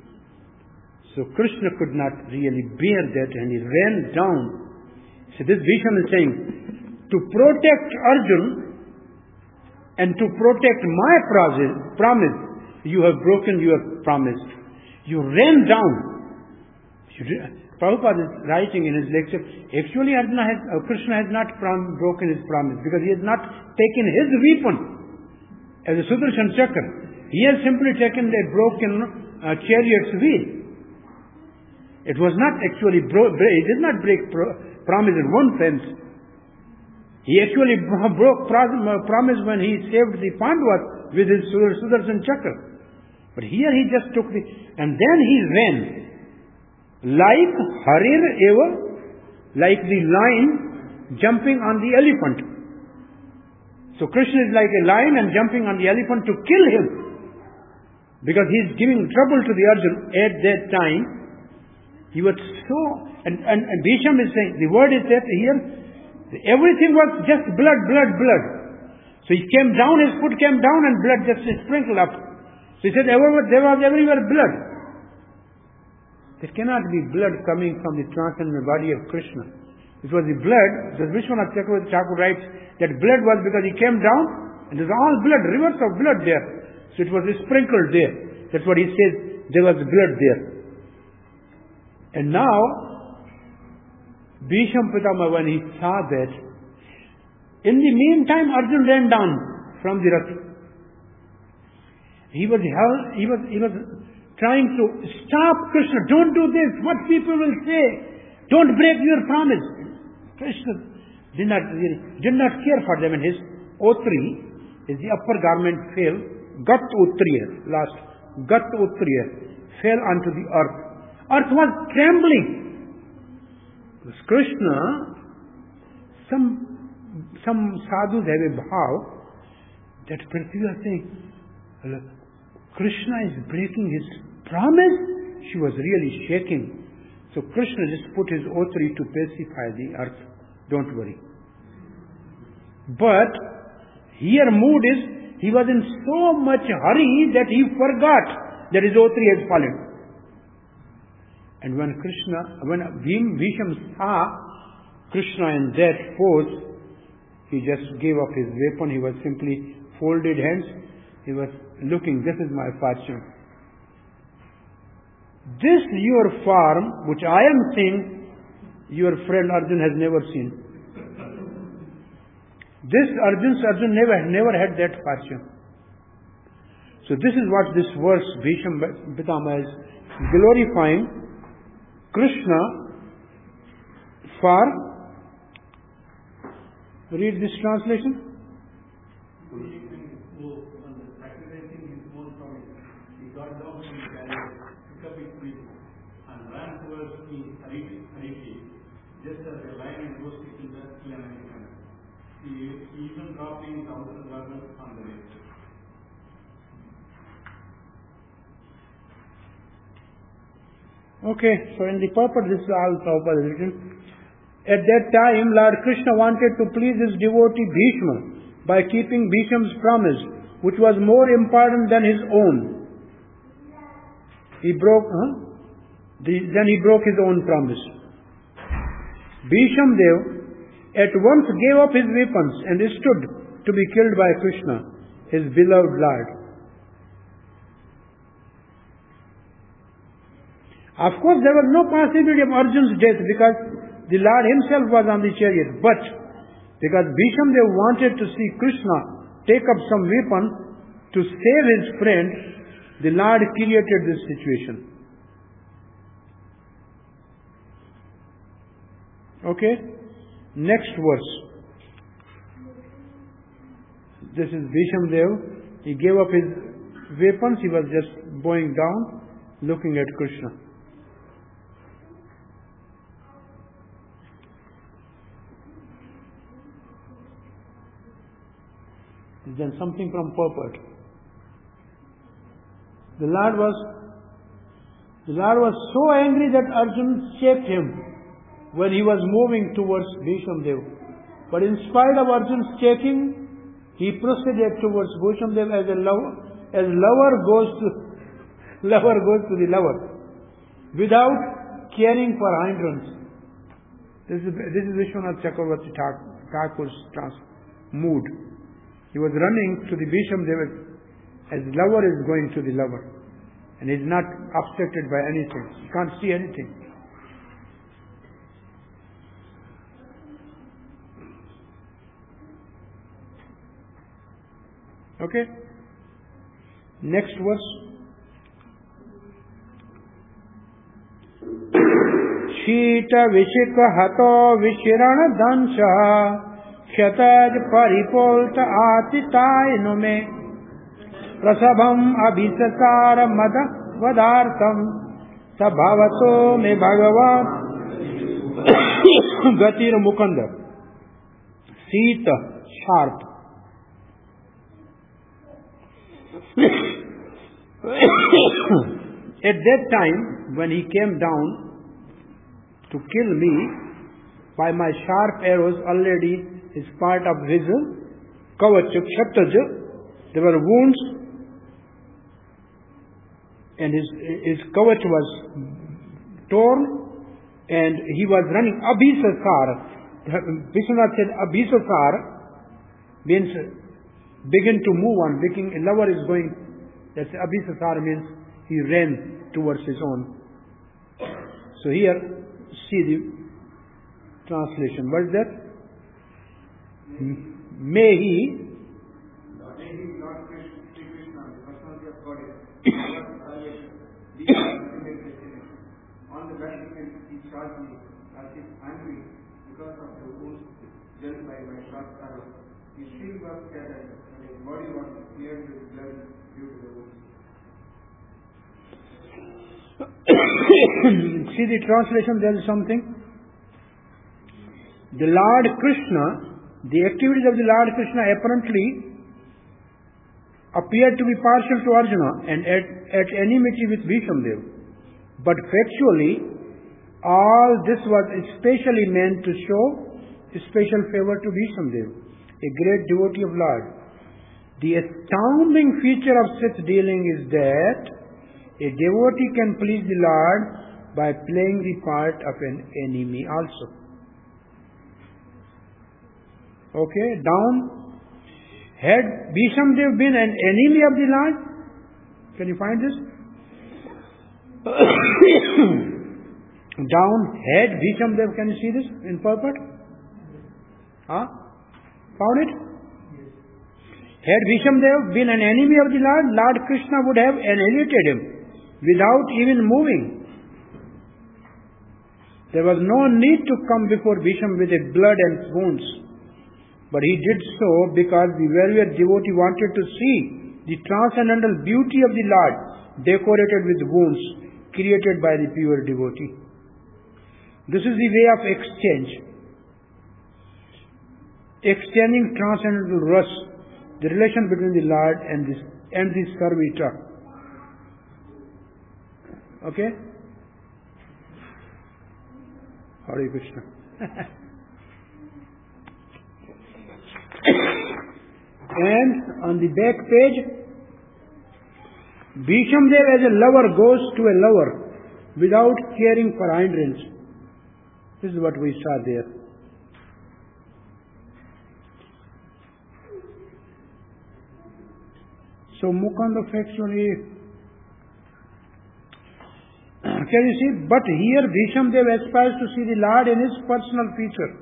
So Krishna could not really bear that, and he ran down. So this Bhishma is saying, to protect Arjuna and to protect my promise, you have broken your promise. You ran down. Prabhupada is writing in his lecture, actually Krishna has not broken his promise, because he has not taken his weapon as a Sudarshan Chakra. He has simply taken a broken chariot's wheel. It was not actually he did not break promise in one sense. He actually broke promise when he saved the Pandavas with his Sudarshan Chakra. But here he just took and then he ran. Like Harir Eva, like the lion jumping on the elephant. So Krishna is like a lion and jumping on the elephant to kill him. Because he is giving trouble to the Arjuna. At that time, he was so, and Bhisham is saying, the word is that here, everything was just blood. So he came down, his foot came down and blood just sprinkled up. So he said, there was everywhere blood. There cannot be blood coming from the transcendental body of Krishna. It was the blood, the Vishwanath Chakravarti Thakur writes, that blood was because he came down and there's all blood, rivers of blood there. So it was sprinkled there. That's what he says, there was blood there. And now, Bhisham Pitama, when he saw that, in the meantime Arjuna ran down from the Rath. He was trying to stop Krishna. Don't do this. What people will say. Don't break your promise. Krishna did not care for them. And his otri, is the upper garment fell. Gat utriya, last. Gat utriya fell onto the earth. Earth was trembling. Because Krishna, some sadhus have a bhav that Prithvi was saying, Krishna is breaking his promise. She was really shaking. So Krishna just put his otri to pacify the earth. Don't worry. But here mood is, he was in so much hurry that he forgot that his otri has fallen. And when Bhishma saw Krishna in that pose, he just gave up his weapon. He was simply folded hands. He was looking, this is my fortune. This your form, which I am seeing, your friend Arjun has never seen. This Arjun never had that fortune. So this is what this verse, Bhishma Pitama, is glorifying Krishna for. Read this translation. Just as a lion goes to kill an elephant. He even dropped in 1,000 garments on the way. Okay, so in the purport, this is all Prabhupada written. At that time, Lord Krishna wanted to please his devotee Bhishma by keeping Bhishma's promise, which was more important than his own. Then he broke his own promise. Bhishma Dev at once gave up his weapons and stood to be killed by Krishna, his beloved Lord. Of course, there was no possibility of Arjun's death because the Lord himself was on the chariot. But because Bhishma Dev wanted to see Krishna take up some weapon to save his friend, the Lord created this situation. Okay? Next verse. This is Bhishma Dev. He gave up his weapons. He was just bowing down, looking at Krishna. Then something from purport. The Lord was so angry that Arjun checked him when he was moving towards Bhishma Dev. But in spite of Arjun's checking, he proceeded towards Bhishma Dev as lover goes to the lover, without caring for hindrance. This is Vishwanath Chakravarti Thakur's mood. He was running to the Bhishma Dev as lover is going to the lover. And he is not obstructed by anything. He can't see anything. Okay? Next verse. Shita Vishika Hato Vishirana Dansha Kshataj Paripolta Atitai Nume Prasabham Abhisasara Mada Vadartham Sabhavato Me Bhagavat Gatir Mukanda. Sita, sharp. At that time, when he came down to kill me, by my sharp arrows already is part of his kavach, kshatraja, there were wounds, and his kavach was torn, and he was running. Abhisasar. Vishwanath said Abhisasar means begin to move on. Lover is going. That's Abhisasar means he ran towards his own. So here, see the translation. What is that? May he. These are ultimate destinies. On the battlefield, he shot me as if angry because of the wounds dealt by my shot arrow. His shield was scattered, and his body was smeared with blood due to the wounds. See the translation, there is something. The Lord Krishna, the activities of the Lord Krishna apparently appeared to be partial to Arjuna and at enmity with Bhishamdev. But factually, all this was especially meant to show special favor to Bhishamdev, a great devotee of Lord. The astounding feature of such dealing is that a devotee can please the Lord by playing the part of an enemy also. Okay, down. Had Bhishamdev been an enemy of the Lord? Can you find this? Down. Had Bhishamdev, can you see this in purport? Huh? Found it? Had Bhishamdev been an enemy of the Lord, Lord Krishna would have annihilated him without even moving. There was no need to come before Bhisham with blood and wounds. But he did so because the warrior devotee wanted to see the transcendental beauty of the Lord decorated with wounds created by the pure devotee. This is the way of exchange. Exchanging transcendental rus, the relation between the Lord and the servitor. Okay? Hare Krishna. And on the back page, Bhishamdev as a lover goes to a lover without caring for hindrance. This is what we saw there. So Mukunda factually, can you see? But here Bhishamdev aspires to see the Lord in his personal feature.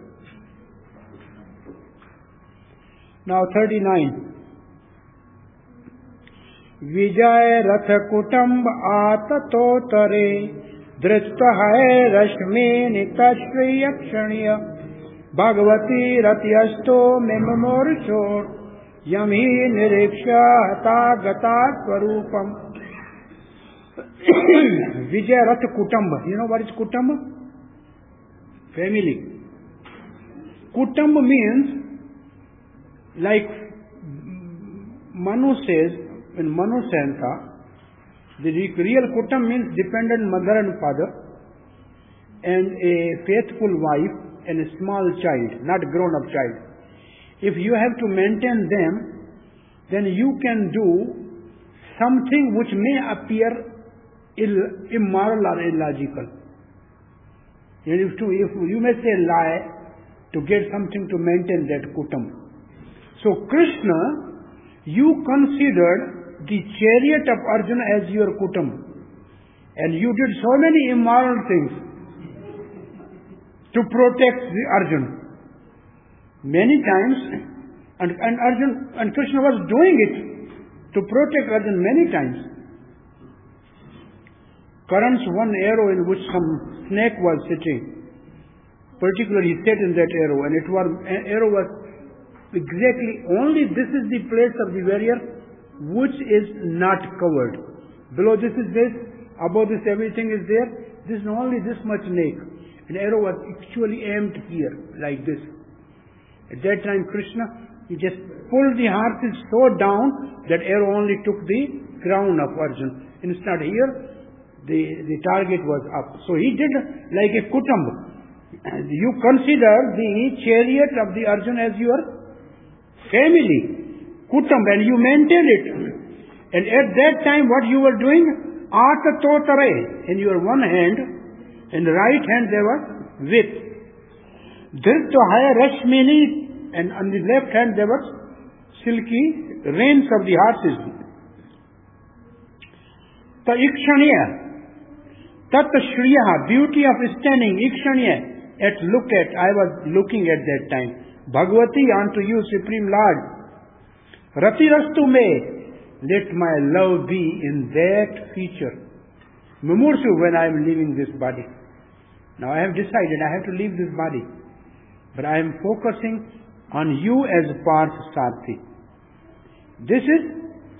Now 39. Vijay Rath Kutumb Atatotare Drishta Hai Rashmi Nitashri Yakshaniya Bhagavati Ratyasto Memamorishor Yamhi Niriksha Hata Gata Swarupam. Vijay Rath Kutumba. You know what is Kutumba? Family. Kutumba means, like Manu says in Manu Santa, the real Kutum means dependent mother and father and a faithful wife and a small child, not a grown-up child. If you have to maintain them, then you can do something which may appear immoral or illogical. If you may say a lie to get something to maintain that Kutum. So Krishna, you considered the chariot of Arjuna as your Kutum. And you did so many immoral things to protect the Arjuna. Many times, and Krishna was doing it to protect Arjuna many times. Karan's one arrow in which some snake was sitting, particularly he sat in that arrow, and arrow was exactly, only this is the place of the warrior which is not covered. Below this is this, above this everything is there. This is only this much neck. An arrow was actually aimed here, like this. At that time Krishna, he just pulled the horses so down that arrow only took the crown of Arjuna. Instead here, the target was up. So he did like a Kutumba. You consider the chariot of the Arjuna as your family, Kutumba, and you maintain it. And at that time what you were doing? Atatotare. In your one hand, in the right hand there was whip. Dhrito Haya Rashmini, and on the left hand there was silky reins of the horses. Ta Ikshaniya. Tat Shriya, beauty of standing, Ikshaniya. I was looking at that time. Bhagavati, unto you, Supreme Lord. Rati Rastu me, let my love be in that feature. Mumursu when I am leaving this body. Now I have decided I have to leave this body. But I am focusing on you as Parth Sarthi. This is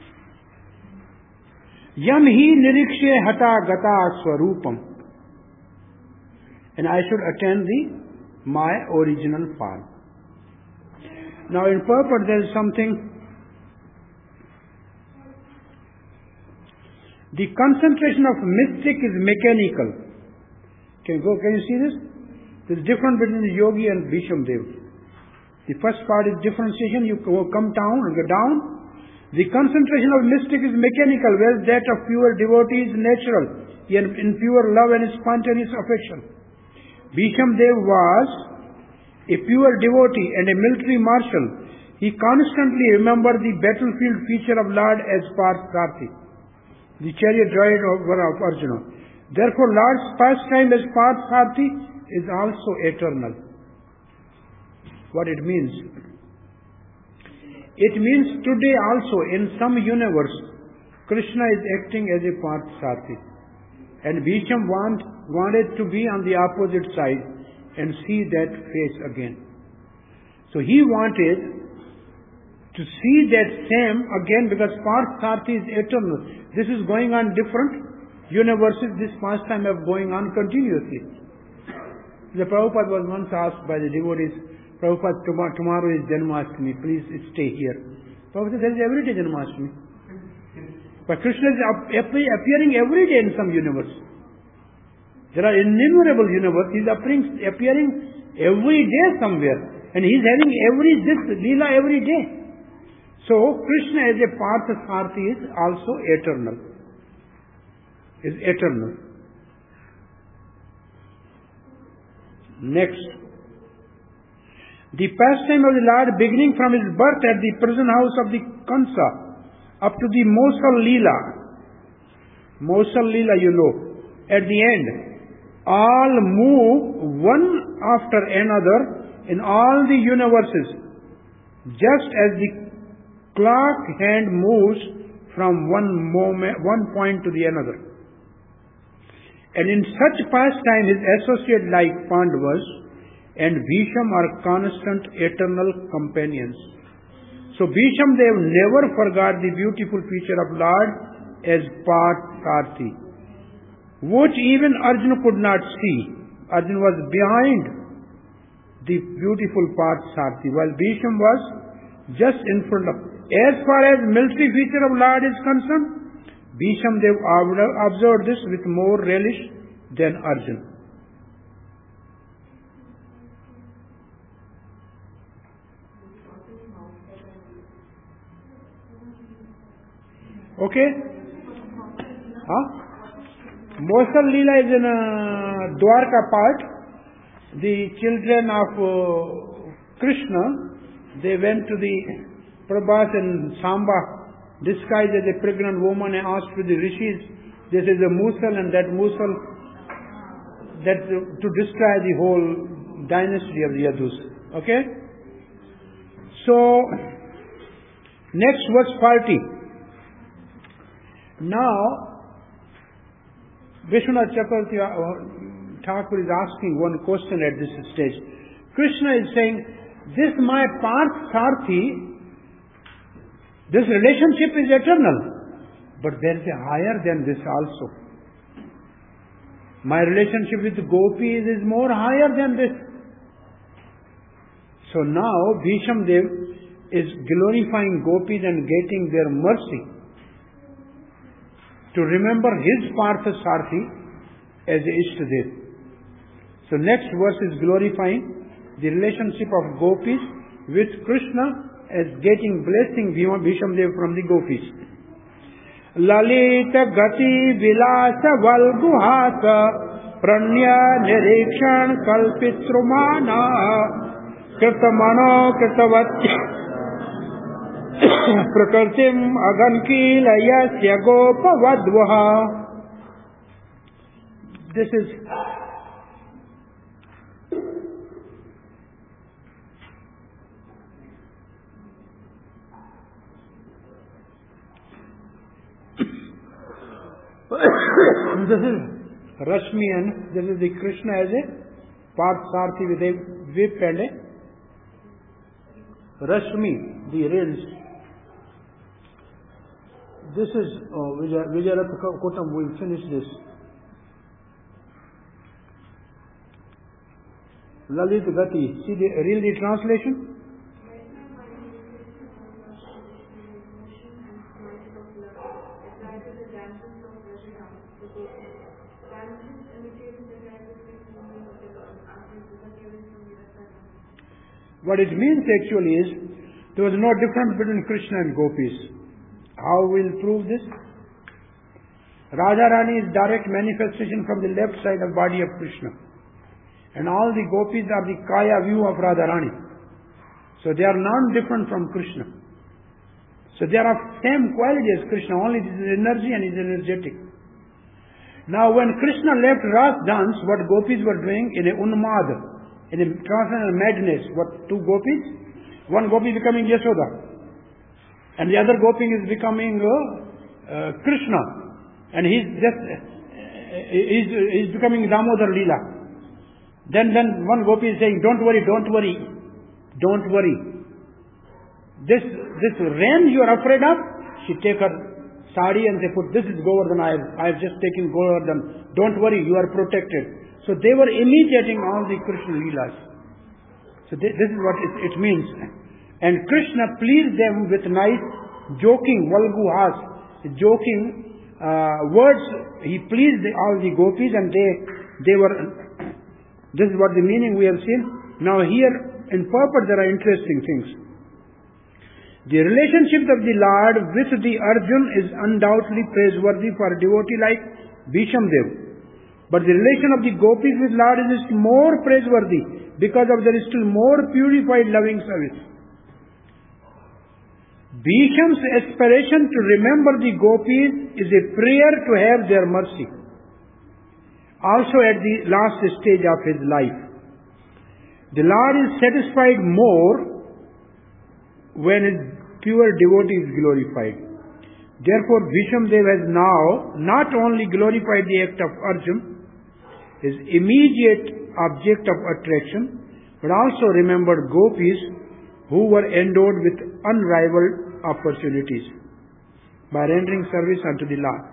Yam hi nirikshe hata gata swarupam. And I should attend my original form. Now in purport there is something. The concentration of mystic is mechanical. Can you see this? There is difference between the yogi and Bhisham Dev. The first part is differentiation. You come down and go down. The concentration of mystic is mechanical, whereas that of pure devotee is natural, in pure love and spontaneous affection. Bhisham Dev was a pure devotee and a military marshal. He constantly remembered the battlefield feature of Lord as Parth Sarthi, the chariot rider of Arjuna. Therefore, Lord's pastime as Parth Sarthi is also eternal. What it means? It means today also in some universe, Krishna is acting as a Parth Sarthi. And Bhisham wanted to be on the opposite side and see that face again. So he wanted to see that same again, because Parth Sarthi is eternal. This is going on different universes. This pastime is going on continuously. The Prabhupada was once asked by the devotees, Prabhupada, tomorrow is Janmashtami, please stay here. Prabhupada said, there is every day Janmashtami. But Krishna is appearing every day in some universe. There are innumerable universes. He is appearing every day somewhere. And he is having this Leela every day. So, Krishna as a Parth Sarthi is also eternal. Is eternal. Next. The pastime of the Lord beginning from his birth at the prison house of the Kansa up to the Mosal Leela. Mosal Leela, you know. At the end, all move one after another in all the universes, just as the clock hand moves from one point to the another. And in such pastime his associates like Pandavas and Bhisham are constant eternal companions. So Bhisham Dev never forgot the beautiful feature of Lord as Parth Sarthi, which even Arjuna could not see. Arjuna was behind the beautiful Parth Sarthi, while Bhisham was just in front of. As far as military feature of Lord is concerned, Bhisham Dev observed this with more relish than Arjuna. Okay? Mosal Leela is in Dwarka part. The children of Krishna, they went to the Prabhas and Samba, disguised as a pregnant woman, and asked to the rishis, this is a Musal, and that Musal, that to destroy the whole dynasty of the Yadus. Okay? So, next verse 40. Now, Vishwanath Chakravarti Thakur is asking one question at this stage. Krishna is saying, this my Parth Sarthi, this relationship is eternal. But there is a higher than this also. My relationship with gopis is more higher than this. So now Bhisham Dev is glorifying gopis and getting their mercy to remember his Parth Sarthi as Ishtadev. So next verse is glorifying the relationship of gopis with Krishna as getting blessing Bhisham Dev from the gopis. Lalita Gati Vilasa Valguhasa Pranya Nirikshan Kalpitrumana Kritamano Kritavat Prakartim Agankila Yasya Gopa Vadvaha. This is This is Rashmi and this is the Krishna as a Parthasarathi with a whip and a Rashmi, the rails. This is Vijayaratha Kutam. We'll finish this. Lalit Gati. See read the translation? What it means actually is, there was no difference between Krishna and gopis. How we'll prove this? Radharani is direct manifestation from the left side of body of Krishna. And all the gopis are the kaya view of Radharani. So they are non-different from Krishna. So they are of same quality as Krishna, only this is energy and is energetic. Now when Krishna left Ras dance, what gopis were doing in a unmad, in a transcendental madness, what two gopis? One gopi becoming Yashoda, and the other gopi is becoming Krishna, and he's becoming Damodar Leela. Then one gopi is saying, don't worry. This rain you are afraid of, she take her sari and they put, this is Govardhan, I have just taken Govardhan. Don't worry, you are protected. So they were imitating all the Krishna Leelas. So this is what it means. And Krishna pleased them with nice joking, valguhas, joking words. He pleased all the gopis and they were, this is what the meaning we have seen. Now here in purport there are interesting things. The relationship of the Lord with the Arjun is undoubtedly praiseworthy for a devotee like Bhisham Dev. But the relation of the gopis with Lord is more praiseworthy because of their still more purified loving service. Bhisham's aspiration to remember the gopis is a prayer to have their mercy. Also at the last stage of his life. The Lord is satisfied more when his pure devotee is glorified. Therefore Bhisham Dev has now not only glorified the act of Arjun, his immediate object of attraction, but also remembered gopis who were endowed with unrivaled opportunities by rendering service unto the Lord.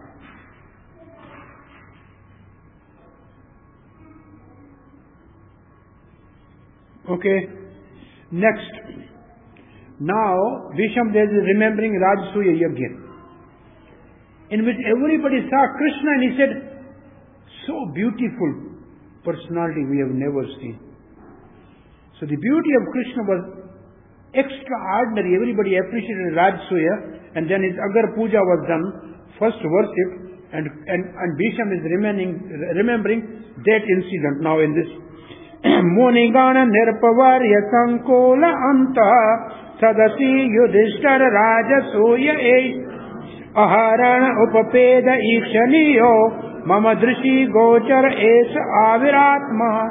Okay, next. Now, Bhisham Dev is remembering Rajasuya Yajna, in which everybody saw Krishna and he said, so beautiful personality we have never seen. So the beauty of Krishna was extraordinary. Everybody appreciated Rajasuya, and then his Agar Puja was done, first worship, and Bhisham is remembering that incident now in this. Munigana nirpavarya sankola anta sadasi yudhishthara Rajasuya aharana upapeda ikshaniyo Mama Drishi Gochar Es Aviratma.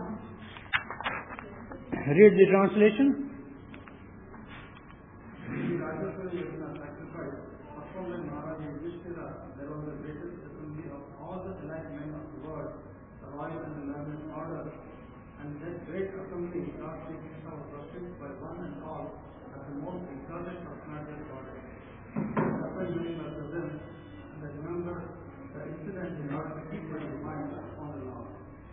Read the translation. There was the greatest assembly of all the elect men of the world, the royal and the learned order, and that great assembly Lord Sri Krishna was worshipped by one and all as the most exalted personality of God. The upper meaning was present, and they remember the incident in order to keep their mind on the Lord.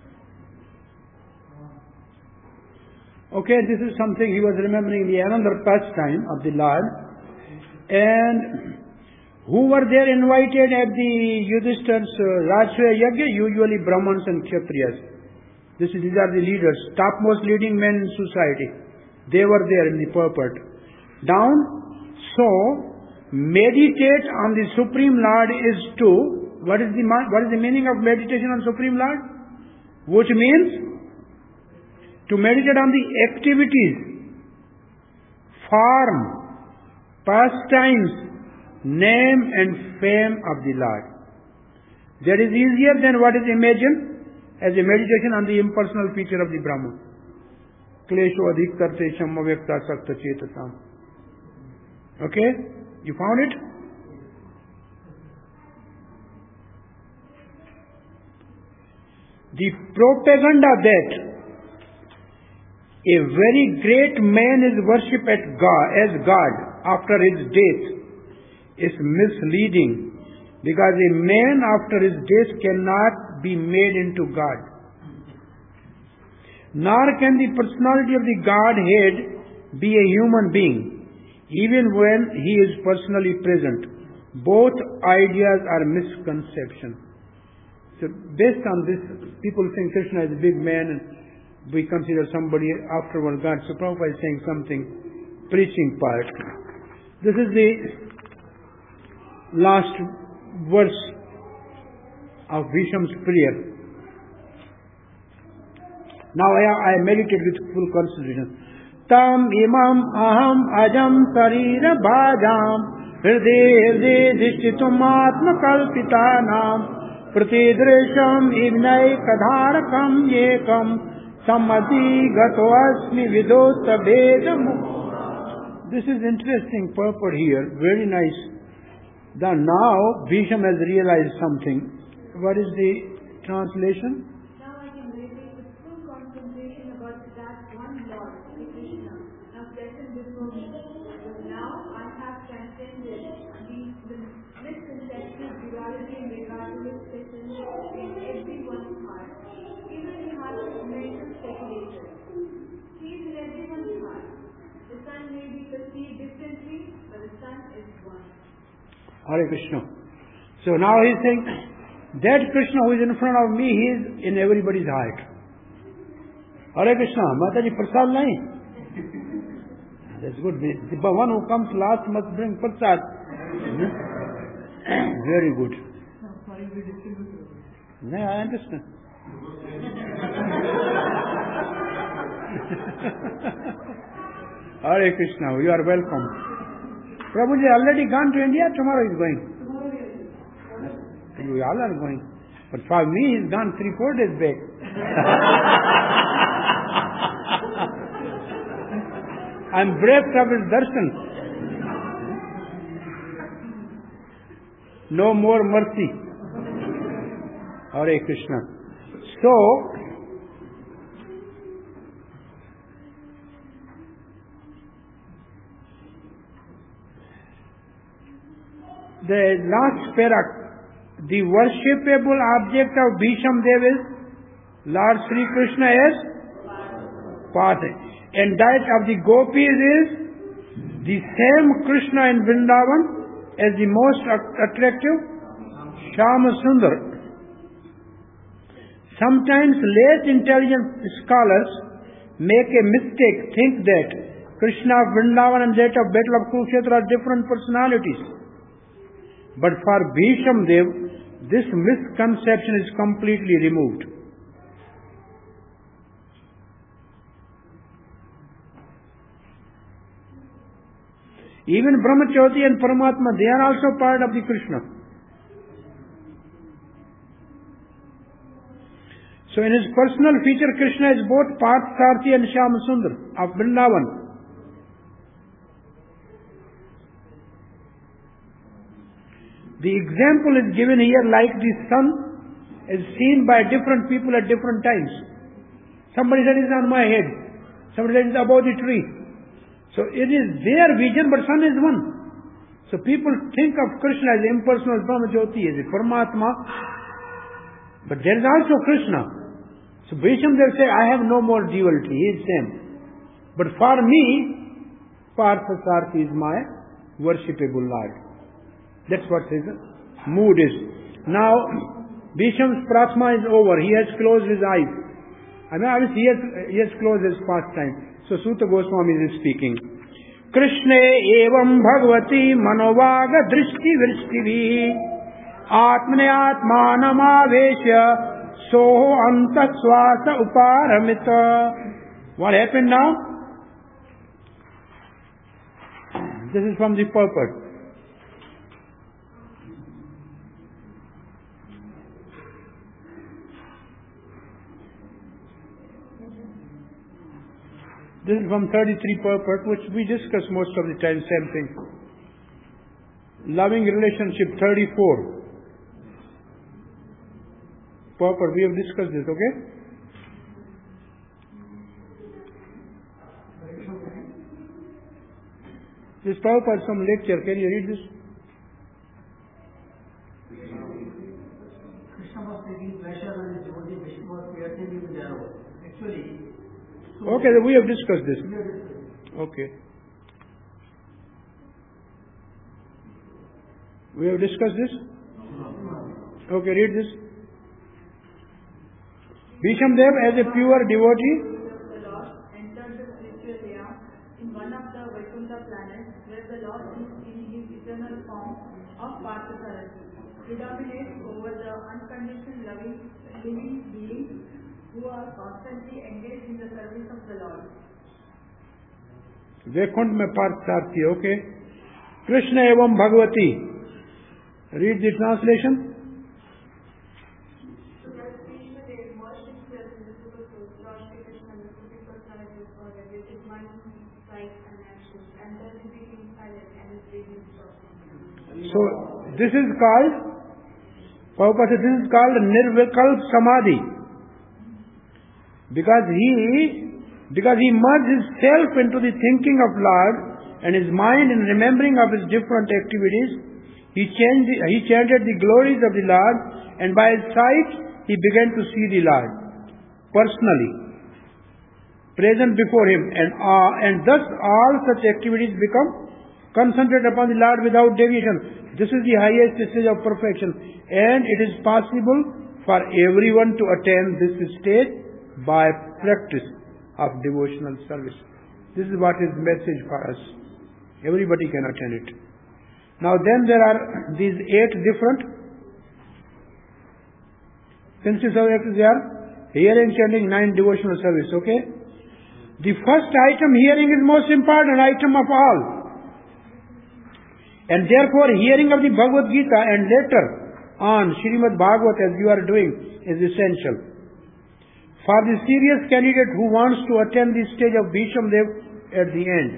Okay, this is something he was remembering, the another pastime of the Lord. And who were there invited at the Yudhishthir's Rajasuya Yajna? Usually Brahmans and Kshatriyas. These are the leaders, topmost leading men in society. They were there in the purport. Down. So, meditate on the Supreme Lord is to, what is the meaning of meditation on Supreme Lord? Which means to meditate on the activities, form, pastimes, name and fame of the Lord. That is easier than what is imagined as a meditation on the impersonal feature of the Brahman. Klesho adhikarte shamavekta sakta chetatam. Okay? You found it? The propaganda that a very great man is worshipped as God after his death is misleading, because a man after his death cannot be made into God. Nor can the personality of the Godhead be a human being, even when he is personally present. Both ideas are misconception. So based on this, people think Krishna is a big man and we consider somebody afterward God. So Prabhupada is saying something, preaching part. This is the last verse of Bhisham's prayer. Now I meditate with full concentration. Tam imam aham ajam sarira bhajam hriday dishtitum atma kalpitanam pratidrisham ibnai kadharakam yekam samadhi gato asmi vidota vedam. This is interesting purport here, very nice. Now Bhisham has realized something. What is the translation? Now I can meditate with full concentration about that one Lord, Sri Krishna, now present before me. Because now I have transcended the misconception of duality in regard to his presence in everyone's heart, even in the heart of mental speculators. He is in everyone's heart. The sun may be perceived differently, but the sun is one. Hare Krishna. So now he is saying, that Krishna who is in front of me, he is in everybody's heart. Hare Krishna. Mataji prasad nahi? That's good. The one who comes last must bring prasad. Very good. No, I understand. Hare Krishna. You are welcome. Prabhuji already gone to India, tomorrow is going. You all are going. But for me, he's gone 3-4 days back. I'm bereft of his darshan. No more mercy. Hare Krishna. So, the last paragraph, the worshipable object of Bhisham Dev is Lord Sri Krishna as Partha. And that of the gopis is the same Krishna in Vrindavan as the most attractive Shama Sundar. Sometimes less intelligent scholars make a mistake, think that Krishna of Vrindavan and that of Battle of Kurukshetra are different personalities. But for Bhisham Dev, this misconception is completely removed. Even Brahmajyoti and Paramatma, they are also part of the Krishna. So in his personal feature, Krishna is both Parth Sarthi and Shyama Sundar of Vrindavan. The example is given here like the sun is seen by different people at different times. Somebody said it's on my head. Somebody said it's above the tree. So it is their vision, but sun is one. So people think of Krishna as impersonal Brahmajyoti, as a Paramatma. But there is also Krishna. So Bhisham they say, I have no more duality, he is same. But for me, Partha Sarthi is my worshipable Lord. That's what his mood is. Now, Bhisham's pratma is over. He has closed his eyes. I mean, obviously he has closed his pastime. So Suta Goswami is speaking. Krishne evam bhagavati manovaga drishti vrishtivi atmane atmanam aveshya soho antaswasa uparamita. What happened now? This is from the purport. This is from 33 purport, which we discuss most of the time, same thing. Loving relationship 34. Prabhupada, we have discussed this, okay? This Prabhupada, some lecture, can you read this? Krishna was taking pleasure when his devotee Vishnu was piercing him with arrows. Actually, Okay, we have discussed this. Okay. We have discussed this? Okay, read this. Vishamdev, as a pure devotee, The Lord entered the spiritual realm in one of the Vaikuntha planets where the Lord in his eternal form of Parthasarasi predominates over the unconditioned living beings who are constantly engaged in the service of the Lord. Vaikunt mein Parthasarthi, okay. Krishna evam Bhagavati. Read the translation. So that Krishna they immersed himself in the super soul, Lord Shri Krishna, the supreme personality of Godhead, with his mind, sight and action, and then he became silent and his breathing stopped. So, this is called, Prabhupada said, this is called Nirvikalp Samadhi. Because he merged himself into the thinking of Lord and his mind in remembering of his different activities, he chanted the glories of the Lord, and by his sight he began to see the Lord personally, present before him, and thus all such activities become concentrated upon the Lord without deviation. This is the highest stage of perfection, and it is possible for everyone to attain this stage by practice of devotional service. This is what is message for us. Everybody can attain it. Now then there are these 8 different senses of activities. They are hearing, chanting, 9 devotional service, okay? The first item, hearing, is most important item of all. And therefore hearing of the Bhagavad Gita and later on Srimad Bhagavat as you are doing is essential. For the serious candidate who wants to attain the stage of Vishamdev at the end.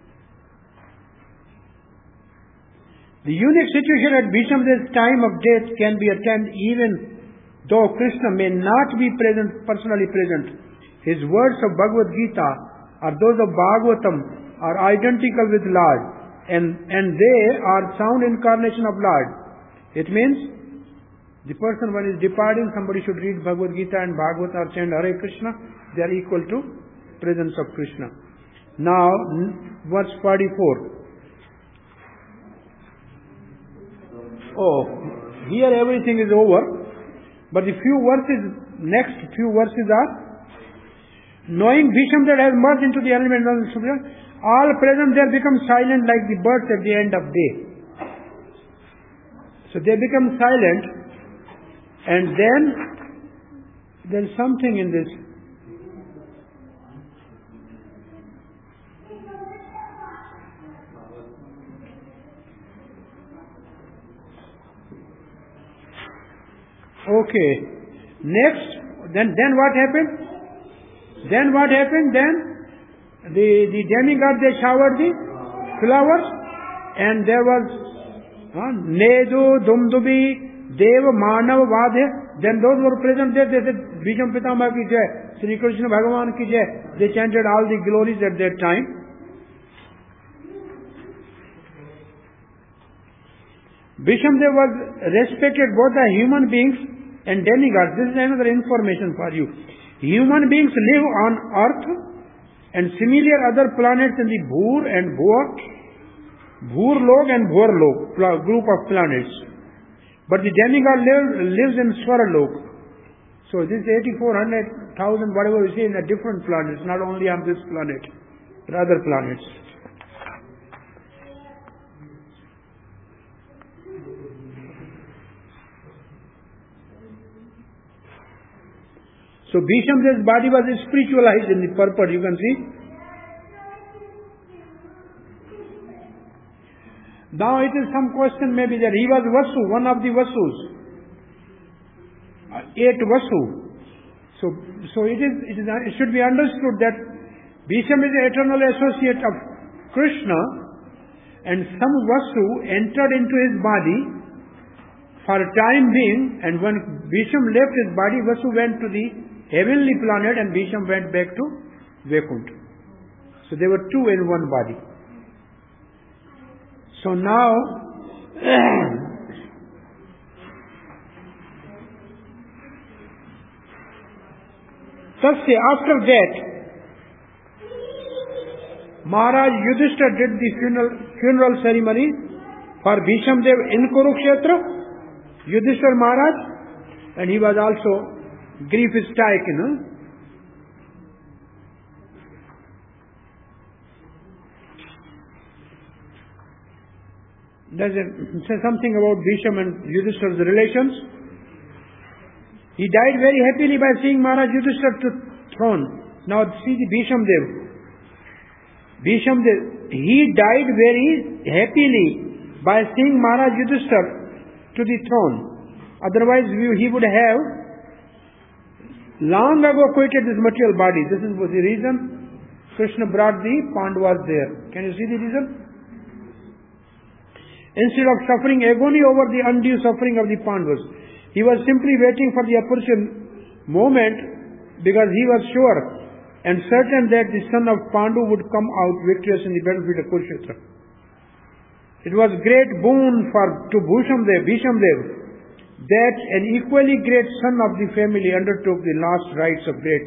The unique situation at Vishamdev's time of death can be attained even though Krishna may not be personally present. His words of Bhagavad Gita or those of Bhagavatam are identical with Lord, and they are sound incarnation of Lord. It means the person when is departing, somebody should read Bhagavad Gita and Bhagavad or chant Hare Krishna. They are equal to presence of Krishna. Now, verse 44. Oh, here everything is over, but the next few verses are, knowing Bhisham that has merged into the element of the Supreme, all present there become silent like the birds at the end of day. So they become silent. And then there is something in this. Okay. Next, then what happened? Then the demigod, they showered the flowers, and there was Nedu, Dumdubi, Deva, Manav, Vadhe. Then those were present there, they said, Bhisham Pitama ki jai, Sri Krishna Bhagavan ki jai. They chanted all the glories at that time. Vishamdev was respected both by human beings and demigods. This is another information for you. Human beings live on earth and similar other planets in the Bhur and Bhua, Bhurlok and Bhurlok group of planets. But the demigod lives in Swaralok. So this 84,000, whatever we say, in a different planets, not only on this planet, but other planets. So Bhisham's body was spiritualized in the purport, you can see. Now it is some question maybe that he was Vasu, one of the Vasus. 8 Vasu. So it should be understood that Bhisham is the eternal associate of Krishna, and some Vasu entered into his body for a time being, and when Bhisham left his body, Vasu went to the heavenly planet and Bhisham went back to Vaikuntha. So they were two in one body. So now, after that, Maharaj Yudhishthira did the funeral ceremony for Bhisham Dev in Kurukshetra, Yudhishthira Maharaj, and he was also grief-stricken. Does it say something about Bhisham and Yudhishthira's relations? He died very happily by seeing Maharaj Yudhishthira to throne. Now see the Bhisham Dev. He died very happily by seeing Maharaj Yudhishthira to the throne. Otherwise he would have long ago quitted this material body. This was the reason Krishna brought the Pandavas there. Can you see the reason? Instead of suffering agony over the undue suffering of the Pandavas, he was simply waiting for the opportune moment, because he was sure and certain that the son of Pandu would come out victorious in the battlefield of Kurukshetra. It was great boon to Bhisham Dev that an equally great son of the family undertook the last rites of great.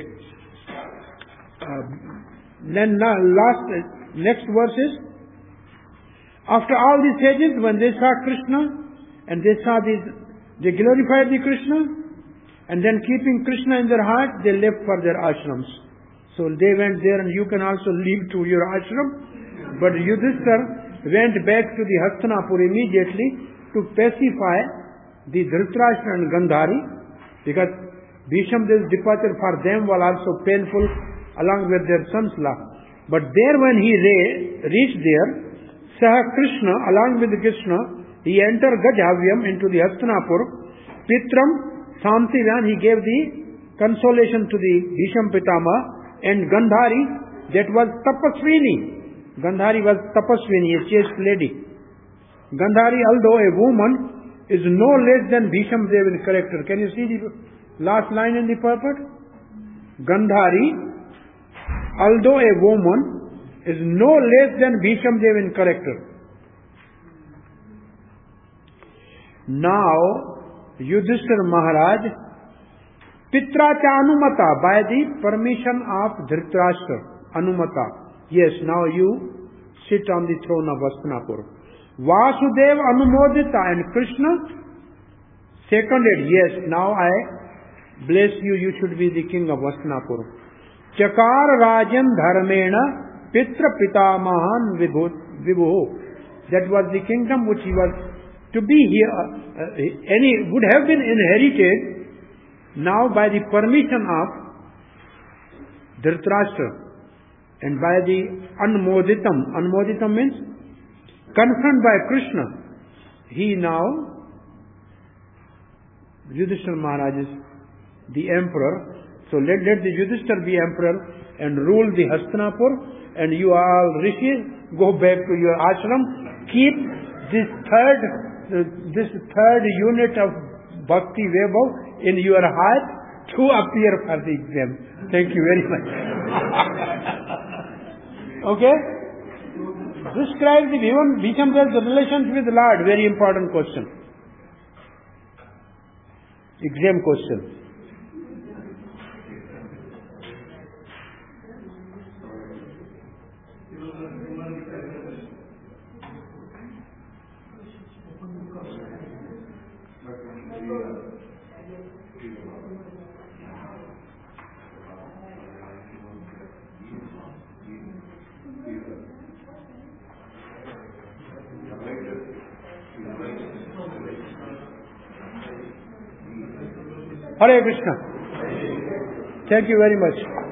Next verse is, after all the sages, when they saw Krishna and they glorified the Krishna, and then keeping Krishna in their heart, they left for their ashrams. So they went there, and you can also leave to your ashram. But Yudhishthira went back to the Hastinapur immediately to pacify the Dhritarashtra and Gandhari, because Bhisham Dev's departure for them was also painful along with their son's loss. But there when he reached there, Saha Krishna, along with Krishna, he entered Gajhavyam into the Hastinapur. Pitram Samtivan, he gave the consolation to the Bhisham Pitama, and Gandhari, that was Tapaswini. Gandhari was Tapaswini, a chaste lady. Gandhari, although a woman, is no less than Bhisham Dev in character. Can you see the last line in the purport? Gandhari, although a woman, is no less than Bhisham Dev in character. Now, Yudhishthira Maharaj, Pitra cha Anumata, by the permission of Dhritarashtra, Anumata. Yes, now you sit on the throne of Hastinapur. Vasudev Anumodita, and Krishna seconded, yes, now I bless you, you should be the king of Hastinapur. Chakar Rajan Dharmena Pitra Pitamahan Vibhu. That was the kingdom which he was to be here, would have been inherited now by the permission of Dhritarashtra and by the Anmoditam. Anmoditam means confirmed by Krishna. He now, Yudhishthira Maharaj is the emperor. So let the Yudhishthira be emperor and rule the Hastinapur, and you all rishis go back to your ashram. Keep this third unit of Bhakti Vaibhav in your heart to appear for the exam. Thank you very much. Okay? Describe the Bhisham Dev's relations with the Lord. Very important question. Exam question. Hare Krishna. Thank you very much.